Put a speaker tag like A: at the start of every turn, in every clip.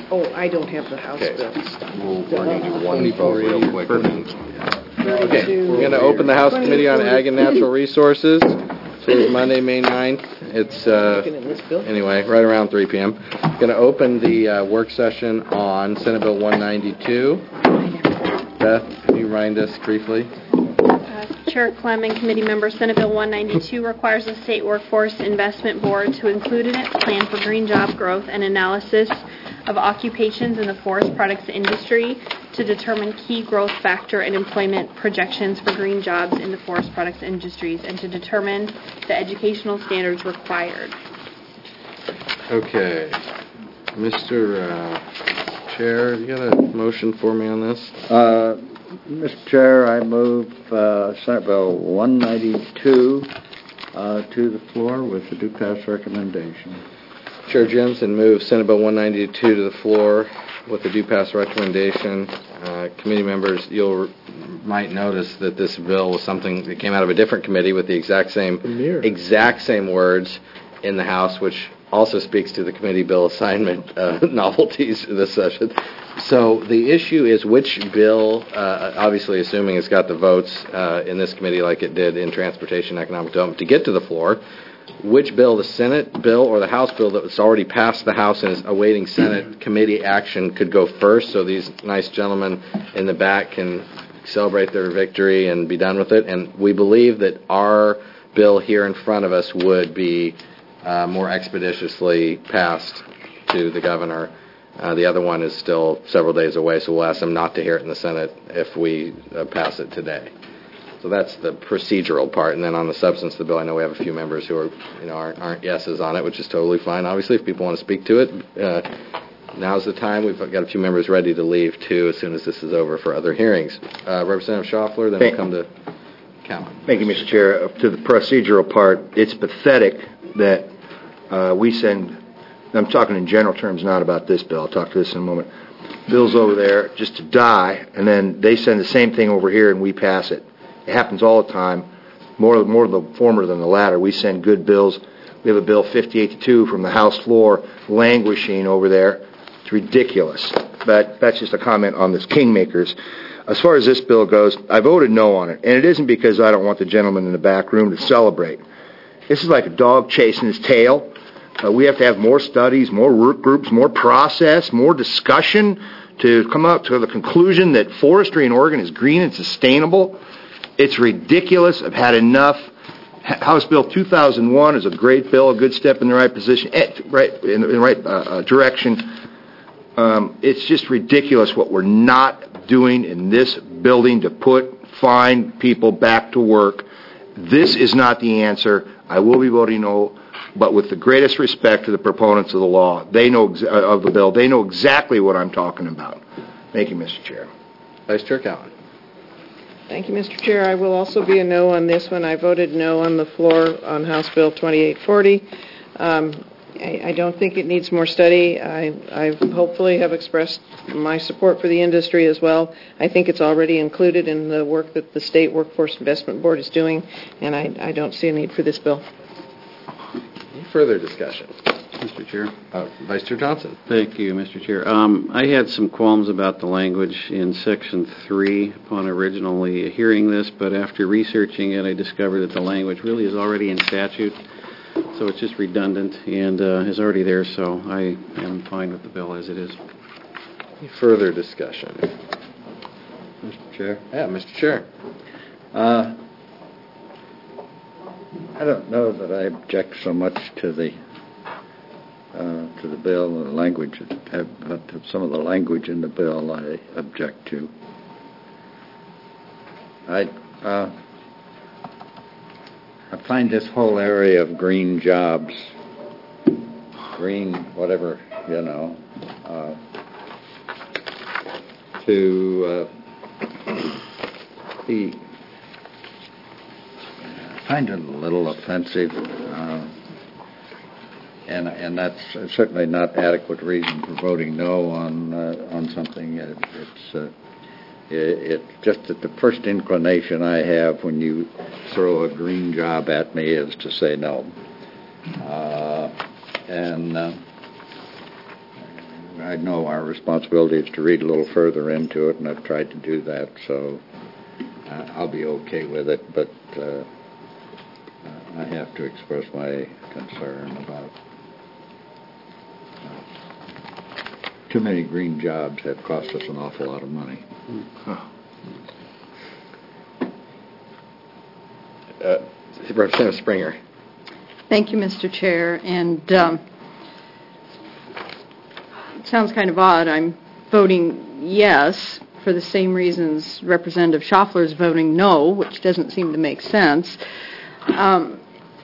A: Oh, I don't have the House bills.
B: We're going to do one vote real quick.
C: Okay, we're going to open the House Committee on Ag and Natural Resources. Today's Monday, May 9th. It's, anyway, right around 3 p.m. Going to open the work session on Senate Bill 192. Beth, can you remind us briefly?
D: Chair Clem and committee members, Senate Bill 192 requires the State Workforce Investment Board to include in its plan for green job growth an analysis of occupations in the forest products industry to determine key growth factor and employment projections for green jobs in the forest products industries and to determine the educational standards required.
C: Okay. Mr. Chair, you got a motion for me on this?
E: Mr. Chair, I move Senate Bill 192 to the floor with the due pass recommendation.
C: Chair Jensen moves Senate Bill 192 to the floor with the due pass recommendation. Committee members, might notice that this bill was something that came out of a different committee with the exact same words in the House, which also speaks to the committee bill assignment novelties this session. So the issue is which bill, obviously assuming it's got the votes in this committee like it did in Transportation and Economic Development to get to the floor, which bill, the Senate bill or the House bill that was already passed the House and is awaiting Senate committee action could go first, so these nice gentlemen in the back can celebrate their victory and be done with it. And we believe that our bill here in front of us would be more expeditiously passed to the governor. The other one is still several days away, so we'll ask them not to hear it in the Senate if we pass it today. So that's the procedural part, and then on the substance of the bill, I know we have a few members who are, aren't yeses on it, which is totally fine. Obviously, if people want to speak to it, now's the time. We've got a few members ready to leave too, as soon as this is over for other hearings. Representative Schaffler, then we'll come to Cowan.
F: Thank you, Mr. Chair. To the procedural part, it's pathetic that we send. I'm talking in general terms, not about this bill. I'll talk to this in a moment. Bills over there just to die, and then they send the same thing over here, and we pass it. It happens all the time, more the former than the latter. We send good bills. We have a bill 58-2 from the House floor languishing over there. It's ridiculous. But that's just a comment on this Kingmakers. As far as this bill goes, I voted no on it. And it isn't because I don't want the gentleman in the back room to celebrate. This is like a dog chasing his tail. We have to have more studies, more work groups, more process, more discussion to come out to the conclusion that forestry in Oregon is green and sustainable. It's ridiculous. I've had enough. House Bill 2001 is a great bill, a good step in the right position, in the right direction. It's just ridiculous what we're not doing in this building to find people back to work. This is not the answer. I will be voting no, but with the greatest respect to the proponents of the law, they know of the bill. They know exactly what I'm talking about. Thank you, Mr. Chair.
C: Vice Chair Cowan.
A: Thank you, Mr. Chair. I will also be a no on this one. I voted no on the floor on House Bill 2840. I don't think it needs more study. I hopefully have expressed my support for the industry as well. I think it's already included in the work that the State Workforce Investment Board is doing, and I don't see a need for this bill.
C: Any further discussion?
B: Mr. Chair.
C: Vice Chair Johnson.
B: Thank you, Mr. Chair. I had some qualms about the language in Section 3 upon originally hearing this, but after researching it, I discovered that the language really is already in statute, so it's just redundant and is already there, so I am fine with the bill as it is.
C: Any further discussion?
E: Mr. Chair?
C: Yeah, Mr. Chair.
E: I don't know that I object so much to the bill and the language, but some of the language in the bill I object to. I find this whole area of green jobs, green whatever, to be, I find it a little offensive. And that's certainly not adequate reason for voting no on something. It's just that the first inclination I have when you throw a green job at me is to say no. I know our responsibility is to read a little further into it, and I've tried to do that, so I'll be okay with it, but I have to express my concern about too many green jobs have cost us an awful lot of money.
C: Representative Springer.
G: Thank you, Mr. Chair. And it sounds kind of odd. I'm voting yes for the same reasons Representative Schaffler is voting no, which doesn't seem to make sense. I'm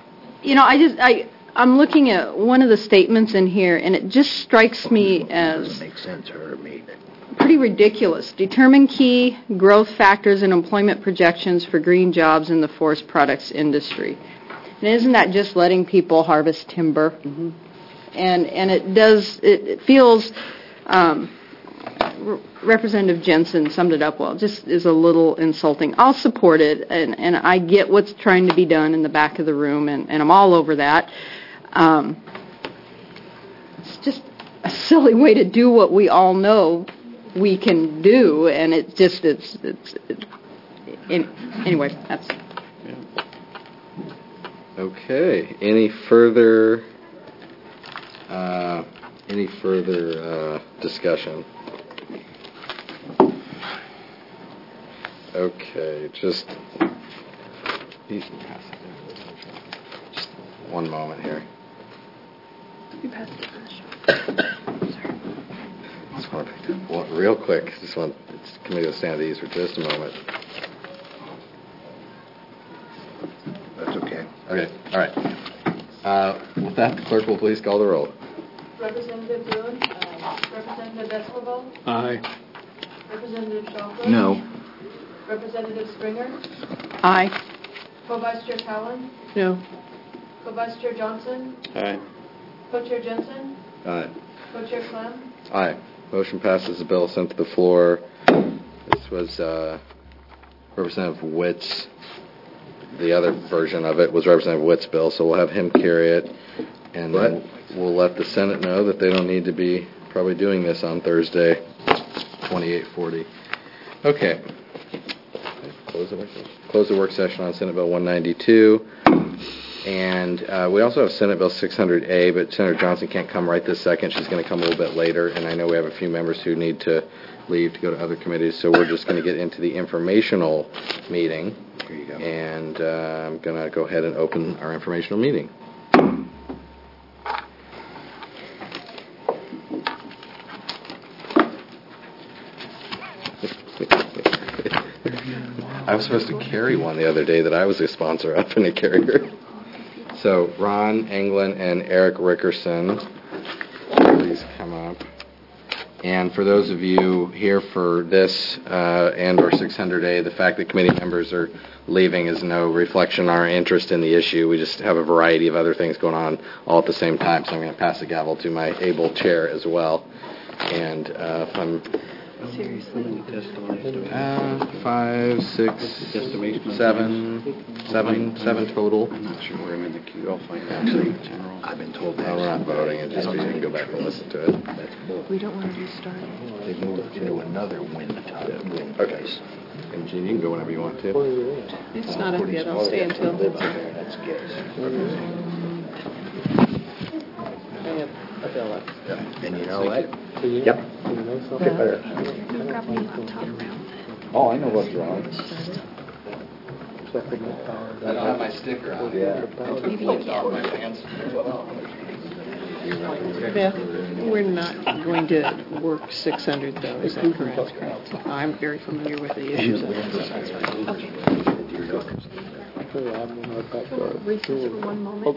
G: looking at one of the statements in here, and it just strikes me as
F: Doesn't make sense, her or me.
G: pretty ridiculous. Determine key growth factors and employment projections for green jobs in the forest products industry. And isn't that just letting people harvest timber? Mm-hmm. And it feels, Representative Jensen summed it up well, just is a little insulting. I'll support it, and I get what's trying to be done in the back of the room, and I'm all over that. It's just a silly way to do what we all know we can do, and anyway, that's...
C: Okay. Any further discussion? Okay, just one moment here.
D: You passed it.
C: Just want to, real quick, committee will stand at ease for just a moment.
F: That's okay.
C: Okay, all right. With that, the clerk will please call the roll.
H: Representative Boone? Representative Escobar?
B: Aye.
H: Representative Schaffler?
F: No.
H: Representative Springer?
G: Aye.
H: Co-Vice Chair Cowan?
A: No.
H: Co-Vice Chair Johnson?
B: Aye.
H: Co-Chair Jensen?
C: Aye.
H: Co-Chair Clem?
C: Aye. Motion passes. The bill sent to the floor. This was Representative Witt's. The other version of it was Representative Witt's bill, so we'll have him carry it, and then we'll let the Senate know that they don't need to be probably doing this on Thursday, 2840. Okay. Close the work session on Senate Bill 192. And we also have Senate Bill 600A, but Senator Johnson can't come right this second. She's going to come a little bit later, and I know we have a few members who need to leave to go to other committees, so we're just going to get into the informational meeting.
F: Here you go.
C: And I'm going to go ahead and open our informational meeting. I was supposed to carry one the other day that I was a sponsor of and a carrier. So Ron Englund and Eric Rickerson, please come up. And for those of you here for this and or 600A, the fact that committee members are leaving is no reflection on our interest in the issue. We just have a variety of other things going on all at the same time. So I'm going to pass the gavel to my able chair as well. And if I'm...
B: Seriously?
C: 5, 6, 7 total.
B: I'm not sure where I'm in the queue. I'll find out. General.
F: I've been told
C: No, we're not voting. It just you can go back and listen to it.
A: We don't want to restart.
F: They moved into another wind
C: Okay. And Gene, you can go whenever you want to.
A: It's not up yet. I'll stay until...
F: That's good.
A: I have a bill up.
F: And you know what?
E: Yep. Oh, I know what's wrong.
C: I don't have my sticker on.
E: Yeah.
A: Maybe you can. Beth, we're not going to work 600, though. Is that correct? I'm very familiar with the issues of that.
D: Recess for 1 moment.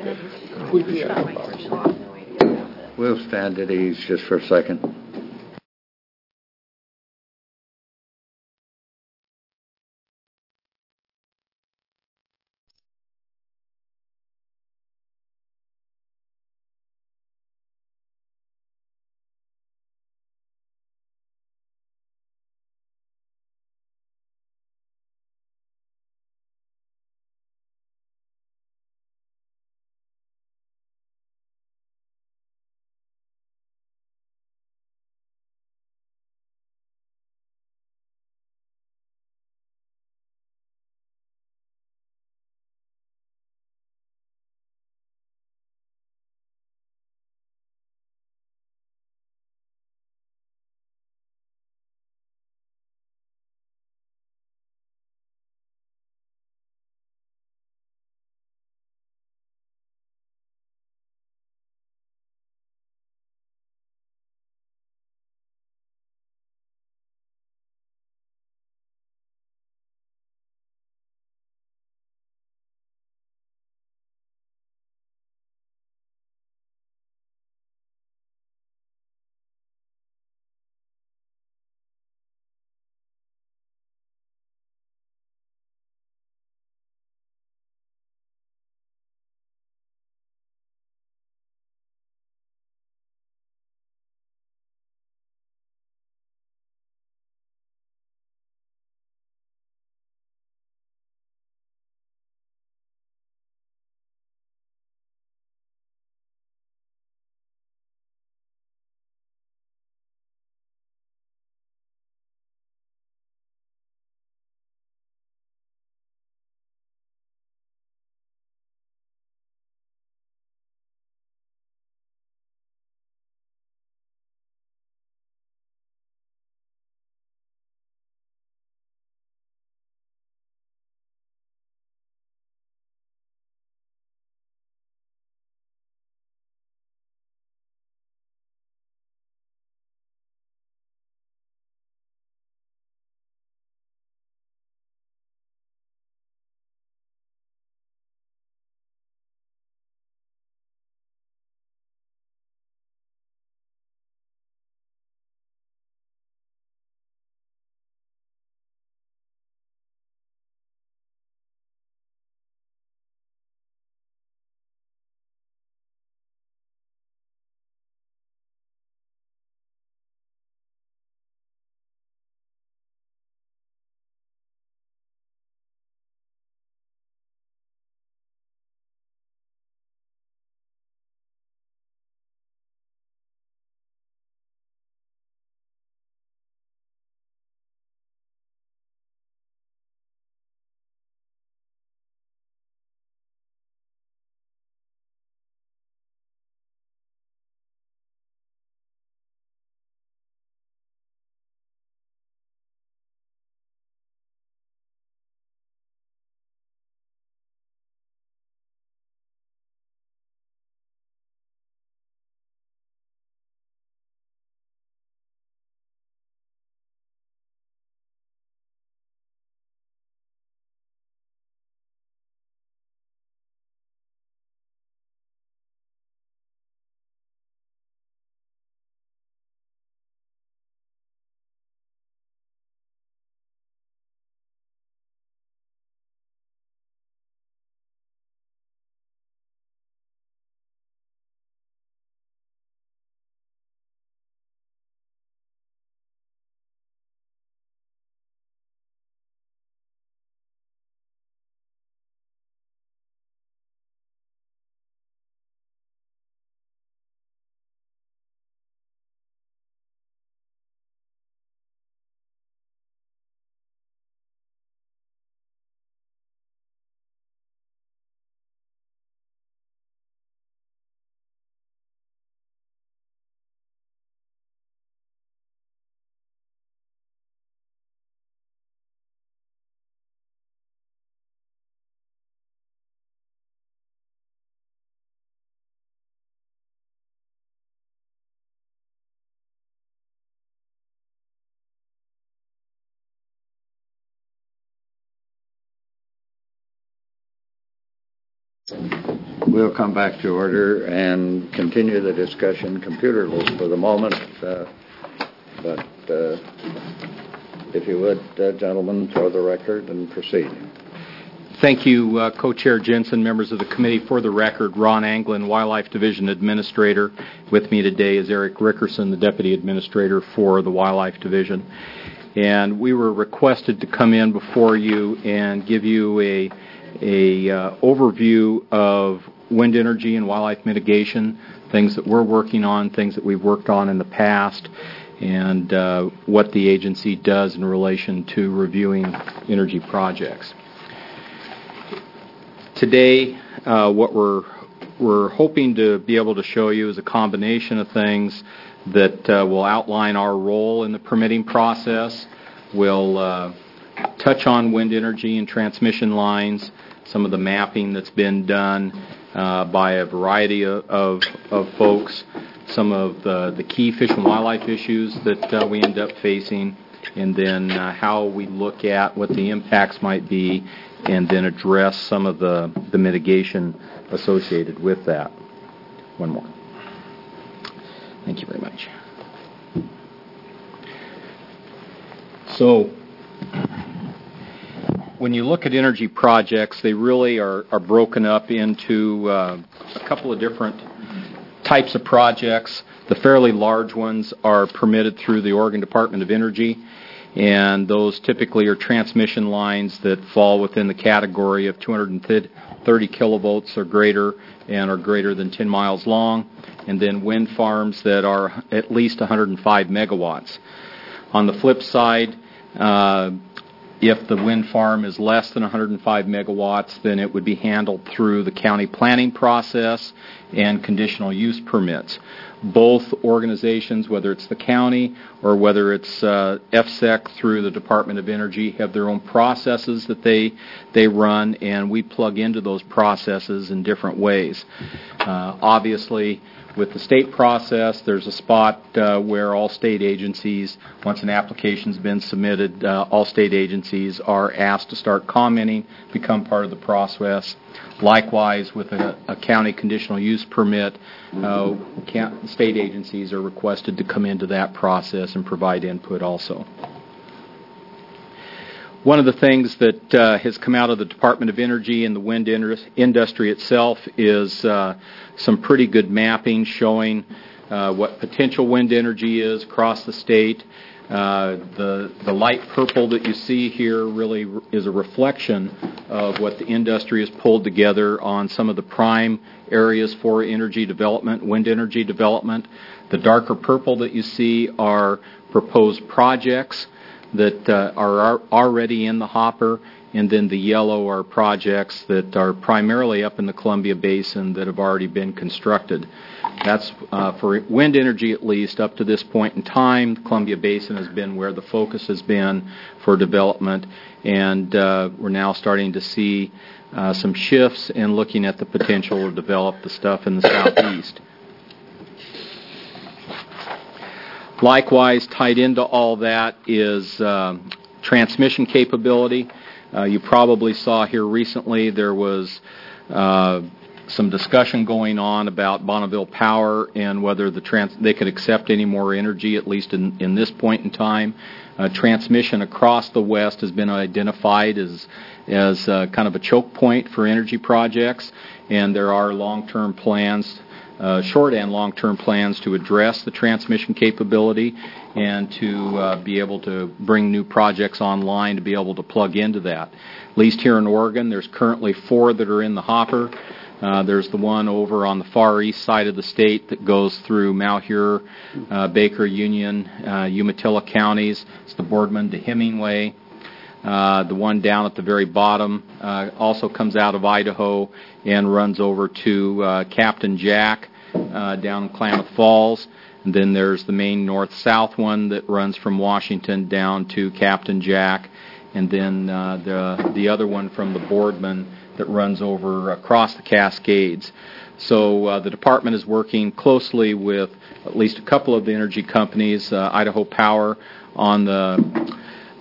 E: We'll stand at ease just for a second. We'll come back to order and continue the discussion computerless for the moment. But if you would, gentlemen, for the record and proceed.
I: Thank you, Co-Chair Jensen, members of the committee. For the record, Ron Anglin, Wildlife Division Administrator. With me today is Eric Rickerson, the Deputy Administrator for the Wildlife Division. And we were requested to come in before you and give you a overview of wind energy and wildlife mitigation, things that we're working on, things that we've worked on in the past, and what the agency does in relation to reviewing energy projects. Today, what we're hoping to be able to show you is a combination of things that will outline our role in the permitting process. We'll touch on wind energy and transmission lines, some of the mapping that's been done by a variety of folks, some of the key fish and wildlife issues that we end up facing, and then how we look at what the impacts might be, and then address some of the mitigation associated with that. One more. Thank you very much. So, when you look at energy projects, they really are broken up into a couple of different types of projects. The fairly large ones are permitted through the Oregon Department of Energy, and those typically are transmission lines that fall within the category of 230 kilovolts or greater and are greater than 10 miles long, and then wind farms that are at least 105 megawatts. On the flip side, if the wind farm is less than 105 megawatts, then it would be handled through the county planning process and conditional use permits. Both organizations, whether it's the county or whether it's FSEC through the Department of Energy, have their own processes that they run, and we plug into those processes in different ways. Obviously, with the state process, there's a spot where all state agencies, once an application's been submitted, all state agencies are asked to start commenting, become part of the process. Likewise, with a county conditional use permit, state agencies are requested to come into that process and provide input also. One of the things that has come out of the Department of Energy and the wind industry itself is some pretty good mapping showing what potential wind energy is across the state. The light purple that you see here really is a reflection of what the industry has pulled together on some of the prime areas for energy development, wind energy development. The darker purple that you see are proposed projects that are already in the hopper, and then the yellow are projects that are primarily up in the Columbia Basin that have already been constructed. That's for wind energy, at least up to this point in time. The Columbia Basin has been where the focus has been for development, and we're now starting to see some shifts in looking at the potential to develop the stuff in the southeast. Likewise, tied into all that is transmission capability. You probably saw here recently there was some discussion going on about Bonneville Power and whether they could accept any more energy, at least in this point in time. Transmission across the West has been identified as kind of a choke point for energy projects, and there are long-term plans, short and long-term plans to address the transmission capability and to be able to bring new projects online to be able to plug into that. At least here in Oregon, there's currently 4 that are in the hopper. There's the one over on the far east side of the state that goes through Malheur, Baker, Union, Umatilla counties. It's the Boardman to Hemingway. The one down at the very bottom also comes out of Idaho and runs over to Captain Jack down in Klamath Falls. And then there's the main north-south one that runs from Washington down to Captain Jack. And then the other one from the Boardman that runs over across the Cascades. So the department is working closely with at least a couple of the energy companies, Idaho Power on the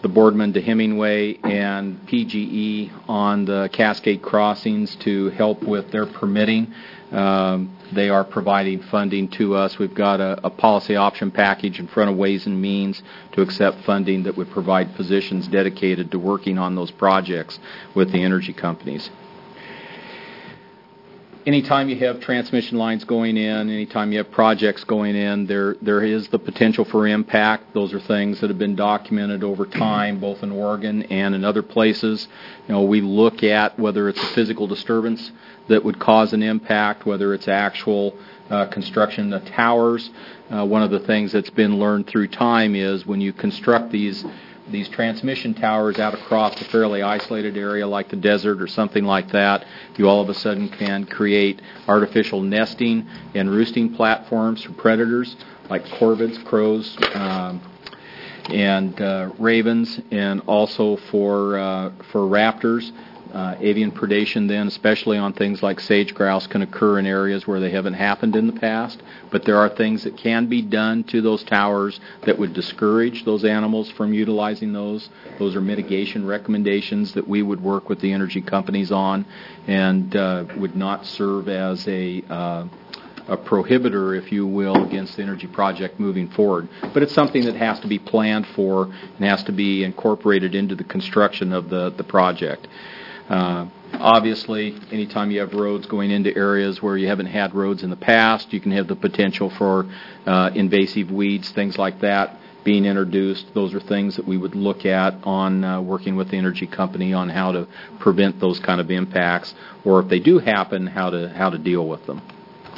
I: the Boardman to Hemingway and PGE on the Cascade Crossings to help with their permitting. They are providing funding to us. We've got a policy option package in front of Ways and Means to accept funding that would provide positions dedicated to working on those projects with the energy companies. Anytime you have transmission lines going in, anytime you have projects going in, there is the potential for impact. Those are things that have been documented over time, both in Oregon and in other places. We look at whether it's a physical disturbance that would cause an impact, whether it's actual construction of towers. One of the things that's been learned through time is when you construct these transmission towers out across a fairly isolated area like the desert or something like that, you all of a sudden can create artificial nesting and roosting platforms for predators like corvids, crows, and ravens, and also for raptors. Avian predation then, especially on things like sage grouse, can occur in areas where they haven't happened in the past. But there are things that can be done to those towers that would discourage those animals from utilizing those. Those are mitigation recommendations that we would work with the energy companies on, and would not serve as a prohibitor, if you will, against the energy project moving forward. But it's something that has to be planned for and has to be incorporated into the construction of the project. Obviously, anytime you have roads going into areas where you haven't had roads in the past, you can have the potential for invasive weeds, things like that being introduced. Those are things that we would look at on working with the energy company on how to prevent those kind of impacts, or if they do happen, how to deal with them.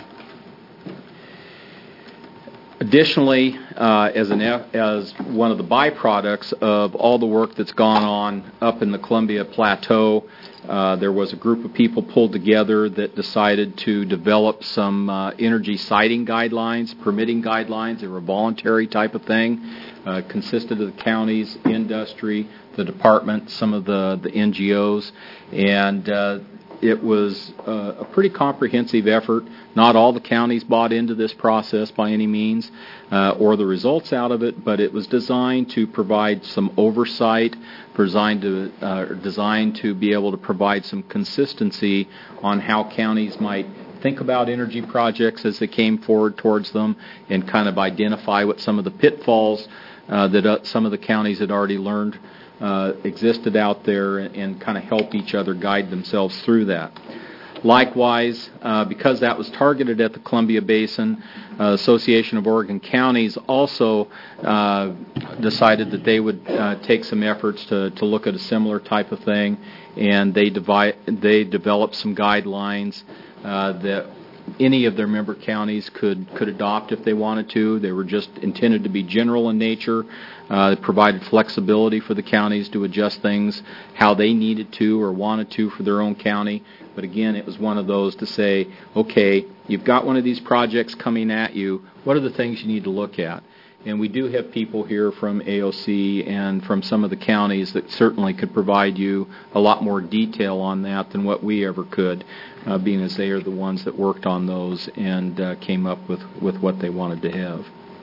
I: Additionally, as one of the byproducts of all the work that's gone on up in the Columbia Plateau, there was a group of people pulled together that decided to develop some energy siting guidelines, permitting guidelines. They were a voluntary type of thing. Consisted of the counties, industry, the department, some of the NGOs, and it was a pretty comprehensive effort. Not all the counties bought into this process by any means, or the results out of it, but it was designed to provide some oversight, designed to be able to provide some consistency on how counties might think about energy projects as they came forward towards them, and kind of identify what some of the pitfalls that some of the counties had already learned existed out there, and kind of help each other guide themselves through that. Likewise, because that was targeted at the Columbia Basin, Association of Oregon Counties also decided that they would take some efforts to look at a similar type of thing, and they developed some guidelines that any of their member counties could adopt if they wanted to. They were just intended to be general in nature. It provided flexibility for the counties to adjust things how they needed to or wanted to for their own county. But again, it was one of those to say, okay, you've got one of these projects coming at you. What are the things you need to look at? And we do have people here from AOC and from some of the counties that certainly could provide you a lot more detail on that than what we ever could, being as they are the ones that worked on those and came up with what they wanted to have.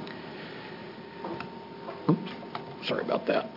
I: Oops, sorry about that.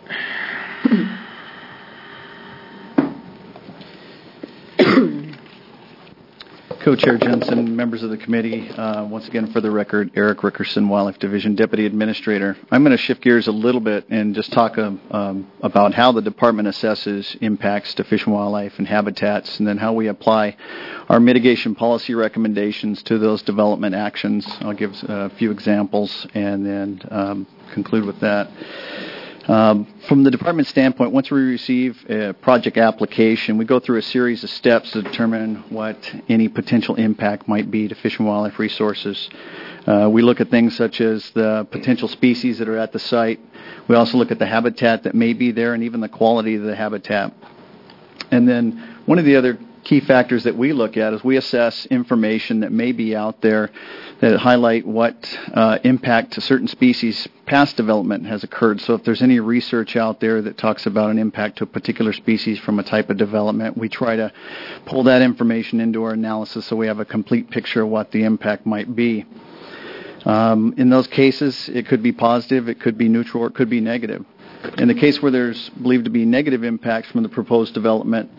J: Co-Chair Jensen, members of the committee, once again for the record, Eric Rickerson, Wildlife Division Deputy Administrator. I'm going to shift gears a little bit and just talk about how the department assesses impacts to fish and wildlife and habitats, and then how we apply our mitigation policy recommendations to those development actions. I'll give a few examples and then conclude with that. From the department standpoint, once we receive a project application, we go through a series of steps to determine what any potential impact might be to fish and wildlife resources. We look at things such as the potential species that are at the site. We also look at the habitat that may be there and even the quality of the habitat. And then one of the other key factors that we look at is we assess information that may be out there that highlight what impact to certain species past development has occurred. So if there's any research out there that talks about an impact to a particular species from a type of development, we try to pull that information into our analysis so we have a complete picture of what the impact might be. In those cases, it could be positive, it could be neutral, or it could be negative. In the case where there's believed to be negative impacts from the proposed development,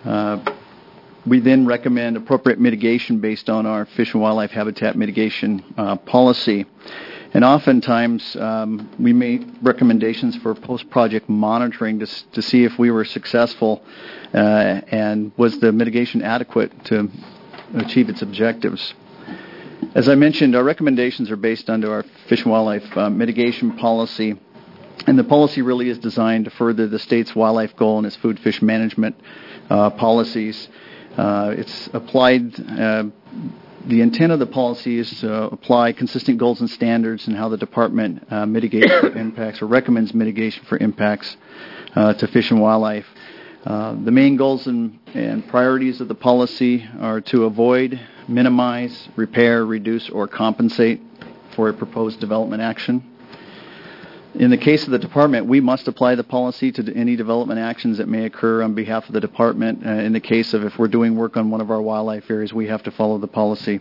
J: we then recommend appropriate mitigation based on our fish and wildlife habitat mitigation policy. And oftentimes, we make recommendations for post-project monitoring to see if we were successful and was the mitigation adequate to achieve its objectives. As I mentioned, our recommendations are based under our fish and wildlife mitigation policy, and the policy really is designed to further the state's wildlife goal and its food fish management policies. It's applied. The intent of the policy is to apply consistent goals and standards in how the department mitigates for impacts or recommends mitigation for impacts to fish and wildlife. The main goals and priorities of the policy are to avoid, minimize, repair, reduce, or compensate for a proposed development action. In the case of the department, we must apply the policy to any development actions that may occur on behalf of the department. In the case of if we're doing work on one of our wildlife areas, we have to follow the policy.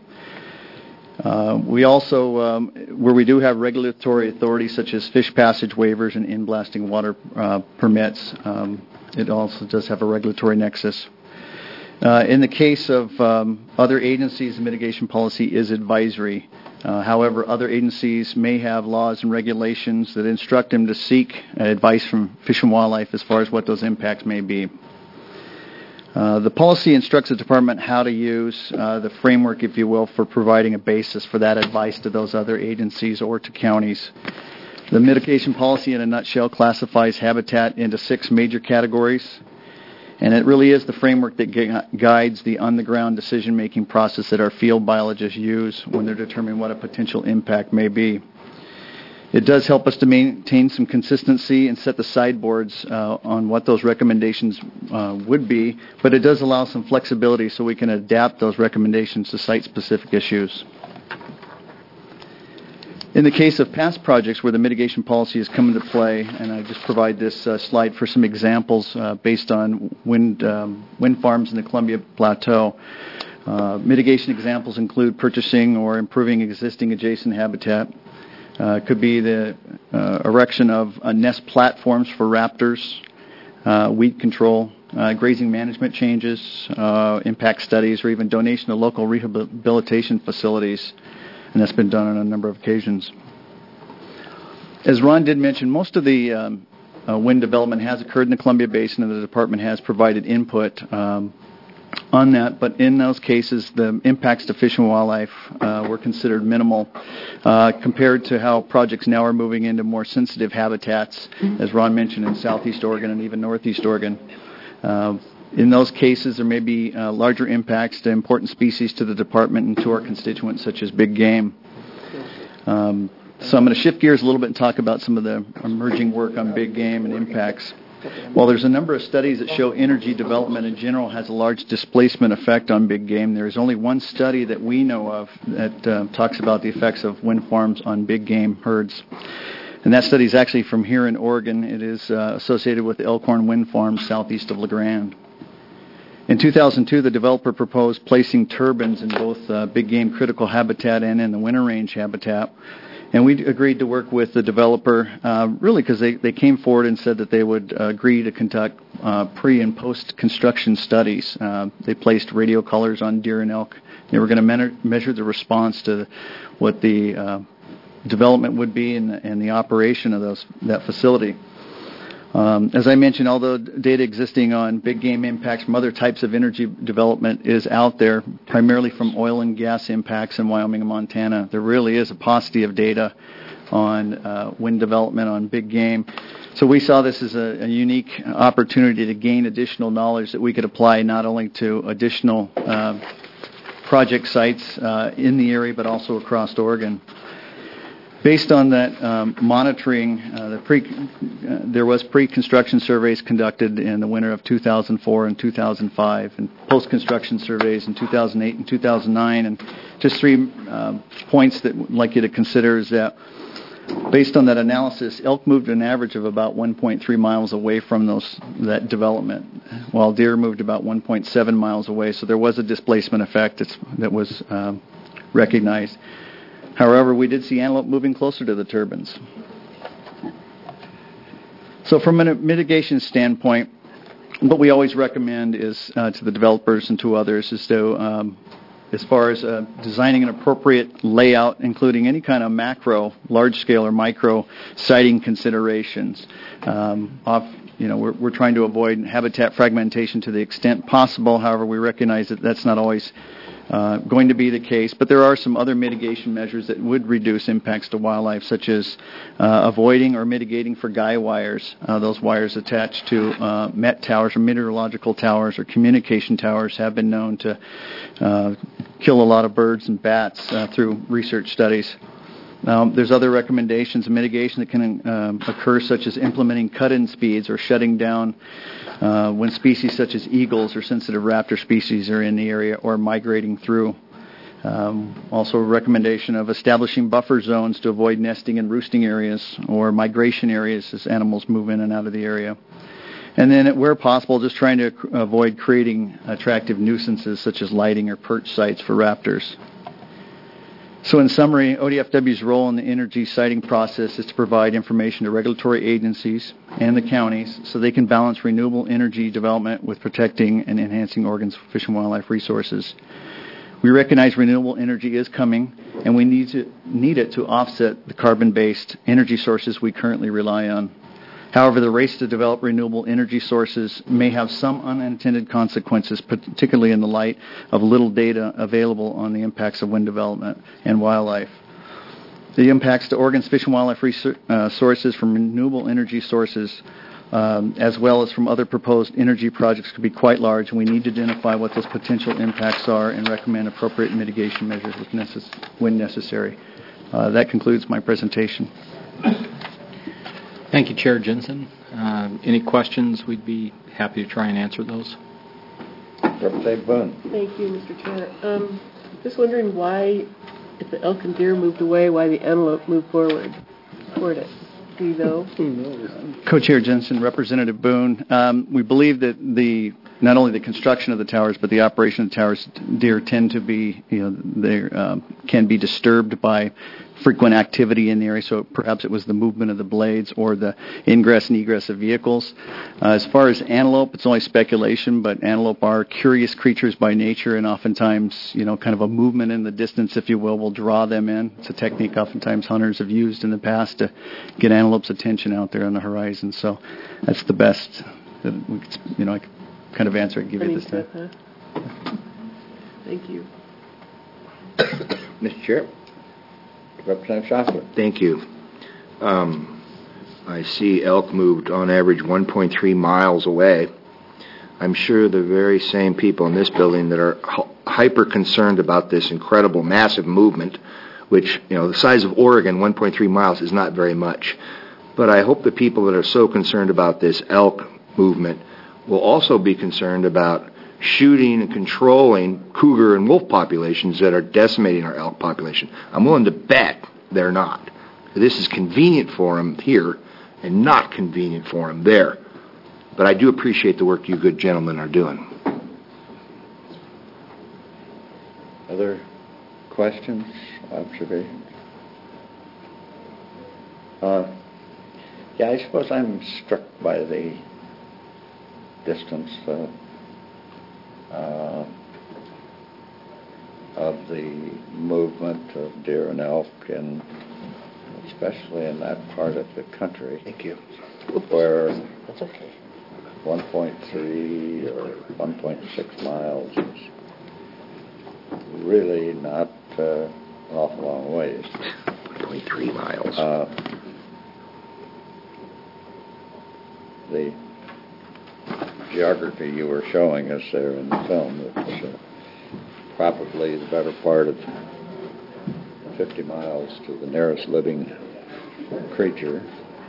J: We also, where we do have regulatory authority such as fish passage waivers and in-blasting water permits, it also does have a regulatory nexus. In the case of other agencies, the mitigation policy is advisory. However, other agencies may have laws and regulations that instruct them to seek advice from Fish and Wildlife as far as what those impacts may be. The policy instructs the department how to use the framework, if you will, for providing a basis for that advice to those other agencies or to counties. The mitigation policy, in a nutshell, classifies habitat into 6 major categories. And it really is the framework that guides the on-the-ground decision-making process that our field biologists use when they're determining what a potential impact may be. It does help us to maintain some consistency and set the sideboards on what those recommendations would be, but it does allow some flexibility so we can adapt those recommendations to site-specific issues. In the case of past projects where the mitigation policy has come into play, and I just provide this slide for some examples based on wind farms in the Columbia Plateau. Mitigation examples include purchasing or improving existing adjacent habitat. Could be the erection of nest platforms for raptors, weed control, grazing management changes, impact studies, or even donation of local rehabilitation facilities. And that's been done on a number of occasions. As Ron did mention, most of the wind development has occurred in the Columbia Basin, and the department has provided input on that. But in those cases, the impacts to fish and wildlife were considered minimal compared to how projects now are moving into more sensitive habitats, as Ron mentioned, in southeast Oregon and even northeast Oregon. In those cases, there may be larger impacts to important species to the department and to our constituents, such as big game. So I'm going to shift gears a little bit and talk about some of the emerging work on big game and impacts. While there's a number of studies that show energy development in general has a large displacement effect on big game, there is only one study that we know of that talks about the effects of wind farms on big game herds. And that study is actually from here in Oregon. It is associated with the Elkhorn Wind Farm southeast of La Grande. In 2002, the developer proposed placing turbines in both big game critical habitat and in the winter range habitat. And we agreed to work with the developer, really because they came forward and said that they would agree to conduct pre- and post-construction studies. They placed radio collars on deer and elk. They were going to measure the response to what the development would be and the operation of that facility. As I mentioned, although data existing on big game impacts from other types of energy development is out there, primarily from oil and gas impacts in Wyoming and Montana, there really is a paucity of data on wind development on big game. So we saw this as a unique opportunity to gain additional knowledge that we could apply not only to additional project sites in the area, but also across Oregon. Based on that monitoring, there was pre-construction surveys conducted in the winter of 2004 and 2005, and post-construction surveys in 2008 and 2009. And just 3 points that I'd like you to consider is that based on that analysis, elk moved an average of about 1.3 miles away from that development, while deer moved about 1.7 miles away. So there was a displacement effect that was recognized. However, we did see antelope moving closer to the turbines. So from a mitigation standpoint, what we always recommend is to the developers and to others is to, as far as designing an appropriate layout, including any kind of macro, large-scale or micro siting considerations. We're trying to avoid habitat fragmentation to the extent possible. However, we recognize that that's not always going to be the case, but there are some other mitigation measures that would reduce impacts to wildlife, such as avoiding or mitigating for guy wires. Those wires attached to met towers or meteorological towers or communication towers have been known to kill a lot of birds and bats through research studies. There's other recommendations of mitigation that can occur, such as implementing cut-in speeds or shutting down when species such as eagles or sensitive raptor species are in the area or migrating through. Also a recommendation of establishing buffer zones to avoid nesting and roosting areas or migration areas as animals move in and out of the area. And then, where possible, just trying to avoid creating attractive nuisances such as lighting or perch sites for raptors. So in summary, ODFW's role in the energy siting process is to provide information to regulatory agencies and the counties so they can balance renewable energy development with protecting and enhancing Oregon's fish and wildlife resources. We recognize renewable energy is coming, and we need it to offset the carbon-based energy sources we currently rely on. However, the race to develop renewable energy sources may have some unintended consequences, particularly in the light of little data available on the impacts of wind development and wildlife. The impacts to Oregon's fish and wildlife sources from renewable energy sources, as well as from other proposed energy projects, could be quite large, and we need to identify what those potential impacts are and recommend appropriate mitigation measures when necessary. That concludes my presentation.
I: Thank you, Chair Jensen. Any questions? We'd be happy to try and answer those.
E: Representative Boone.
K: Thank you, Mr. Chair. Just wondering why, if the elk and deer moved away, why the antelope moved forward toward it. Do you know?
J: Co-Chair Jensen, Representative Boone, we believe that not only the construction of the towers, but the operation of the towers, deer tend to be, they can be disturbed by frequent activity in the area, so perhaps it was the movement of the blades or the ingress and egress of vehicles. As far as antelope, it's only speculation, but antelope are curious creatures by nature, and oftentimes, kind of a movement in the distance, if you will draw them in. It's a technique oftentimes hunters have used in the past to get antelope's attention out there on the horizon, so that's the best that we could, kind of answer I can give you this time.
K: Thank you.
E: Mr. Chair. Representative Shoffler.
F: Thank you. I see elk moved on average 1.3 miles away. I'm sure the very same people in this building that are hyper concerned about this incredible, massive movement, which, the size of Oregon, 1.3 miles is not very much. But I hope the people that are so concerned about this elk movement will also be concerned about shooting and controlling cougar and wolf populations that are decimating our elk population. I'm willing to bet they're not. This is convenient for them here and not convenient for them there. But I do appreciate the work you good gentlemen are doing.
E: Other questions, observations? I suppose I'm struck by the distance of the movement of deer and elk, and especially in that part of the country.
F: Thank you.
E: Where
F: That's okay.
E: 1.3 or 1.6 miles is really not an awful long ways.
F: 1.3 miles.
E: The geography you were showing us there in the film, it's probably the better part of 50 miles to the nearest living creature.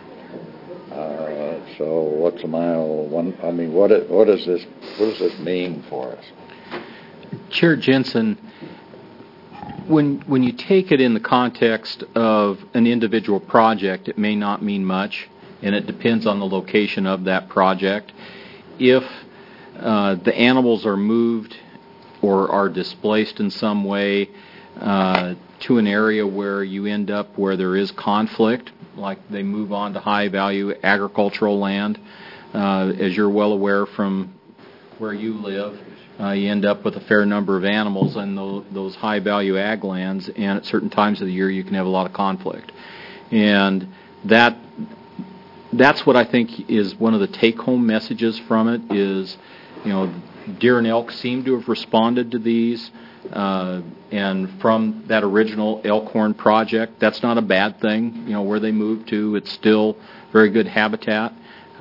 E: So what's a mile? What does this mean for us?
I: Chair Jensen, when you take it in the context of an individual project, it may not mean much, and it depends on the location of that project. If the animals are moved or are displaced in some way to an area where you end up where there is conflict, like they move on to high-value agricultural land. As you're well aware from where you live, you end up with a fair number of animals in those high-value ag lands, and at certain times of the year you can have a lot of conflict. And that's what I think is one of the take-home messages from it is, deer and elk seem to have responded to these, and from that original Elkhorn project, that's not a bad thing. Where they moved to, it's still very good habitat.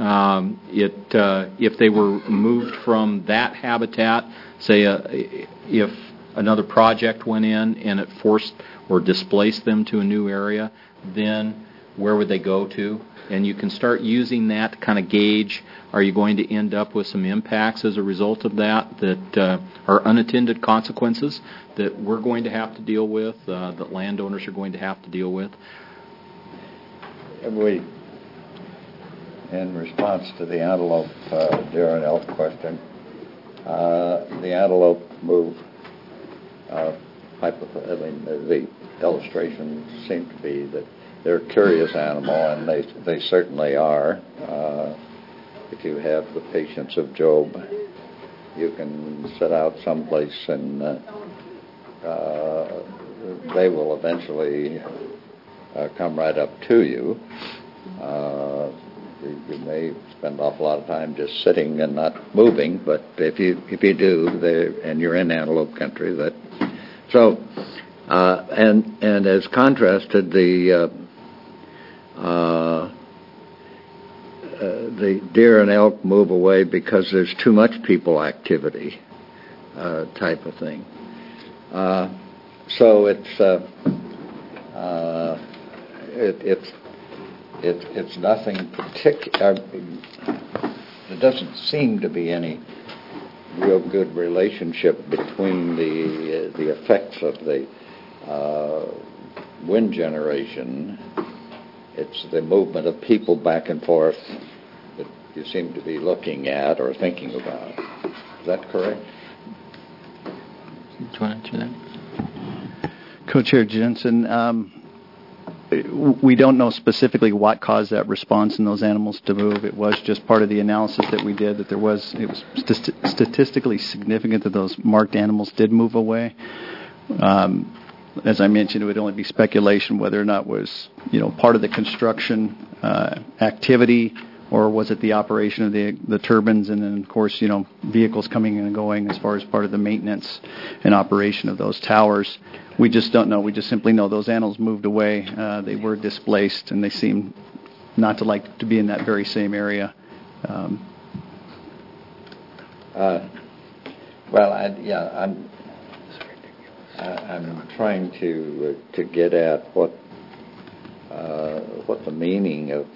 I: If they were moved from that habitat, say if another project went in and it forced or displaced them to a new area, then where would they go to? And you can start using that to kind of gauge, are you going to end up with some impacts as a result of that are unattended consequences that we're going to have to deal with, that landowners are going to have to deal with?
E: In response to the antelope, deer and elk question, the antelope move, the illustration seemed to be that they're a curious animal, and they certainly are. If you have the patience of Job, you can set out someplace and they will eventually come right up to you. You may spend an awful lot of time just sitting and not moving, but if you do, and you're in antelope country, and as contrasted, the deer and elk move away because there's too much people activity, type of thing. So it's nothing particular. There doesn't seem to be any real good relationship between the effects of the wind generation. It's the movement of people back and forth that you seem to be looking at or thinking about. Is that correct?
I: Do you want to answer that?
J: Co-Chair Jensen, we don't know specifically what caused that response in those animals to move. It was just part of the analysis that we did that it was statistically significant that those marked animals did move away. As I mentioned, it would only be speculation whether or not it was, part of the construction activity, or was it the operation of the turbines, and then, of course, vehicles coming and going as far as part of the maintenance and operation of those towers. We just don't know. We just simply know those animals moved away. They were displaced, and they seem not to like to be in that very same area.
E: I'm trying to get at what the meaning of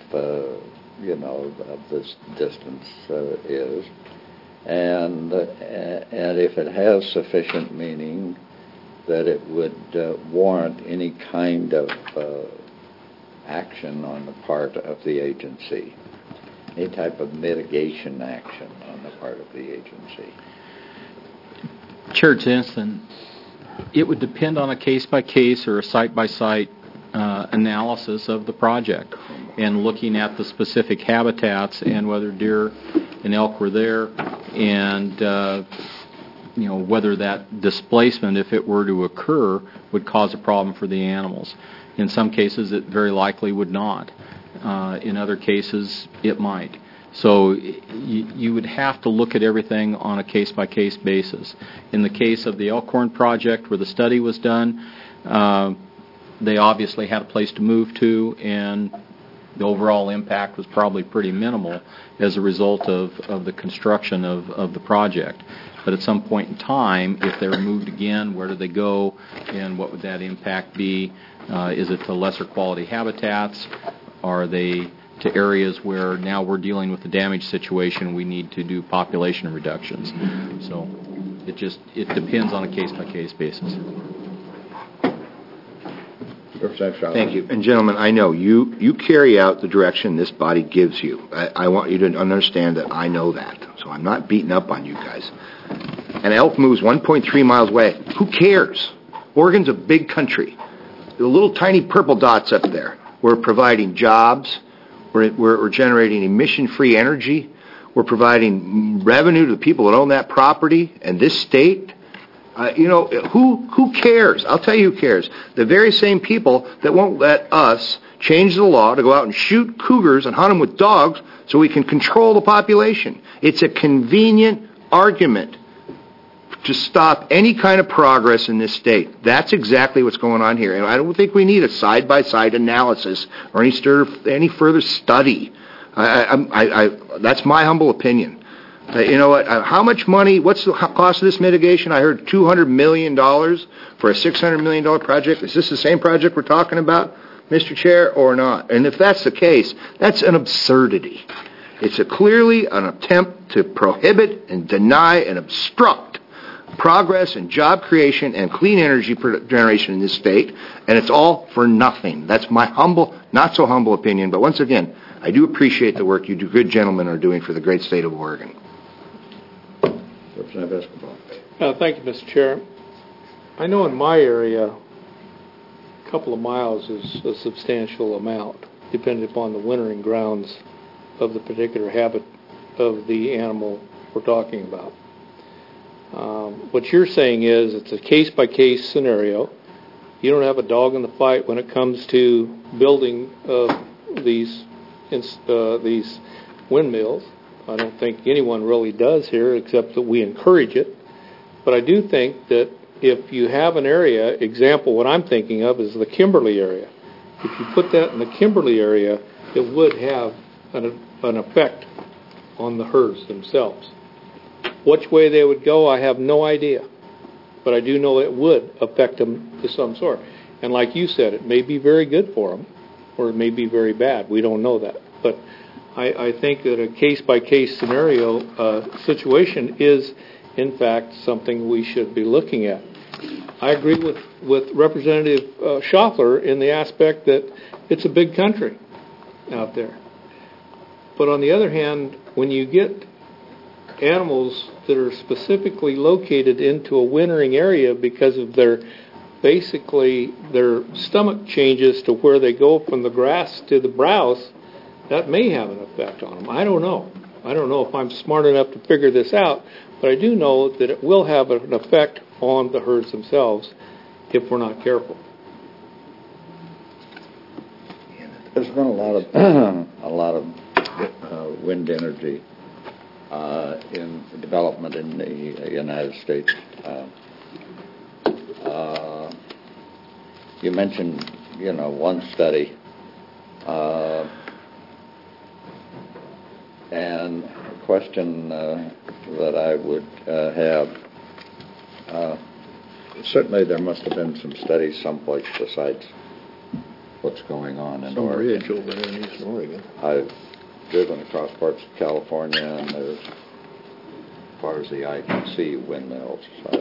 E: this distance is, and if it has sufficient meaning that it would warrant any kind of action on the part of the agency, any type of mitigation action on the part of the agency.
I: Chair Jensen, it would depend on a case-by-case or a site-by-site analysis of the project and looking at the specific habitats and whether deer and elk were there and whether that displacement, if it were to occur, would cause a problem for the animals. In some cases, it very likely would not. In other cases, it might. So you would have to look at everything on a case-by-case basis. In the case of the Elkhorn project where the study was done, they obviously had a place to move to, and the overall impact was probably pretty minimal as a result of the construction of the project. But at some point in time, if they're moved again, where do they go, and what would that impact be? Is it to lesser quality habitats? Are they to areas where now we're dealing with the damage situation, we need to do population reductions? So it depends on a case-by-case basis.
F: Thank you. And gentlemen, I know you carry out the direction this body gives you. I want you to understand that I know that. So I'm not beating up on you guys. An elk moves 1.3 miles away. Who cares? Oregon's a big country. The little tiny purple dots up there. We're providing jobs. We're generating emission-free energy. We're providing revenue to the people that own that property and this state. Who cares? I'll tell you who cares. The very same people that won't let us change the law to go out and shoot cougars and hunt them with dogs so we can control the population. It's a convenient argument to stop any kind of progress in this state. That's exactly what's going on here. And I don't think we need a side-by-side analysis or any further study. That's my humble opinion. You know what? How much money? What's the cost of this mitigation? I heard $200 million for a $600 million project. Is this the same project we're talking about, Mr. Chair, or not? And if that's the case, that's an absurdity. It's clearly an attempt to prohibit and deny and obstruct progress and job creation and clean energy generation in this state, and it's all for nothing. That's my humble, not so humble opinion, but once again, I do appreciate the work you good gentlemen are doing for the great state of Oregon.
E: Representative Escobar.
L: Thank you, Mr. Chair. I know in my area, a couple of miles is a substantial amount, depending upon the wintering grounds of the particular habit of the animal we're talking about. What you're saying is it's a case-by-case scenario. You don't have a dog in the fight when it comes to building these windmills. I don't think anyone really does here, except that we encourage it. But I do think that if you have an area, example, what I'm thinking of is the Kimberly area. If you put that in the Kimberly area, it would have an effect on the herds themselves. Which way they would go, I have no idea. But I do know it would affect them to some sort. And like you said, it may be very good for them, or it may be very bad. We don't know that. But I think that a case-by-case scenario situation is, in fact, something we should be looking at. I agree with Representative Schaffler in the aspect that it's a big country out there. But on the other hand, when you get animals that are specifically located into a wintering area because of their stomach changes to where they go from the grass to the browse, that may have an effect on them. I don't know. I don't know if I'm smart enough to figure this out, but I do know that it will have an effect on the herds themselves if we're not careful.
E: There's been a lot of wind energy in development in the United States. You mentioned, one study, and a question that I would have. Certainly, there must have been some studies someplace besides what's going on in Oregon.
L: Ridge over there in East Oregon.
E: I've driven across parts of California, and there's, as far as the eye can see, windmills.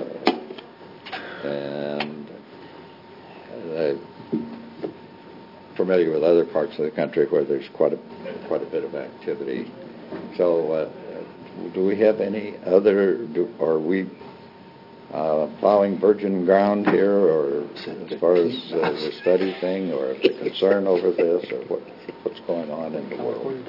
E: And I'm familiar with other parts of the country where there's quite a bit of activity. So, do we have any other? Are we plowing virgin ground here, or as far as the study thing, or is there concern over this, or what's going on in the world?